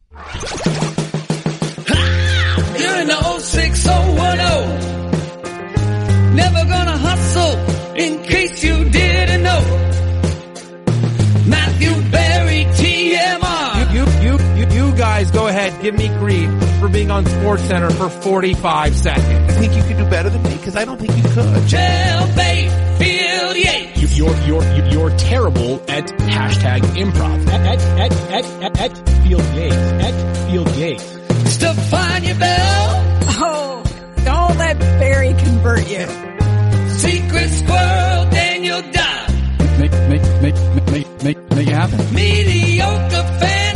You're in the oh six oh one oh. Never gonna hustle in case you didn't know. Matthew Berry, T M R. You, you, you, you guys go ahead, give me grief for being on SportsCenter for forty-five seconds. I think you could do better than me because I don't think you could. Jailbait, Field Yates. You, you're, you're, you're terrible at hashtag improv. At, at, at, at, at, at Field Yates. At Field Yates. Stefania Bell. Oh, don't let Barry convert you. Secret Squirrel, Daniel Dodd. Make, make, make, make, make, make it happen. Mediocre fan.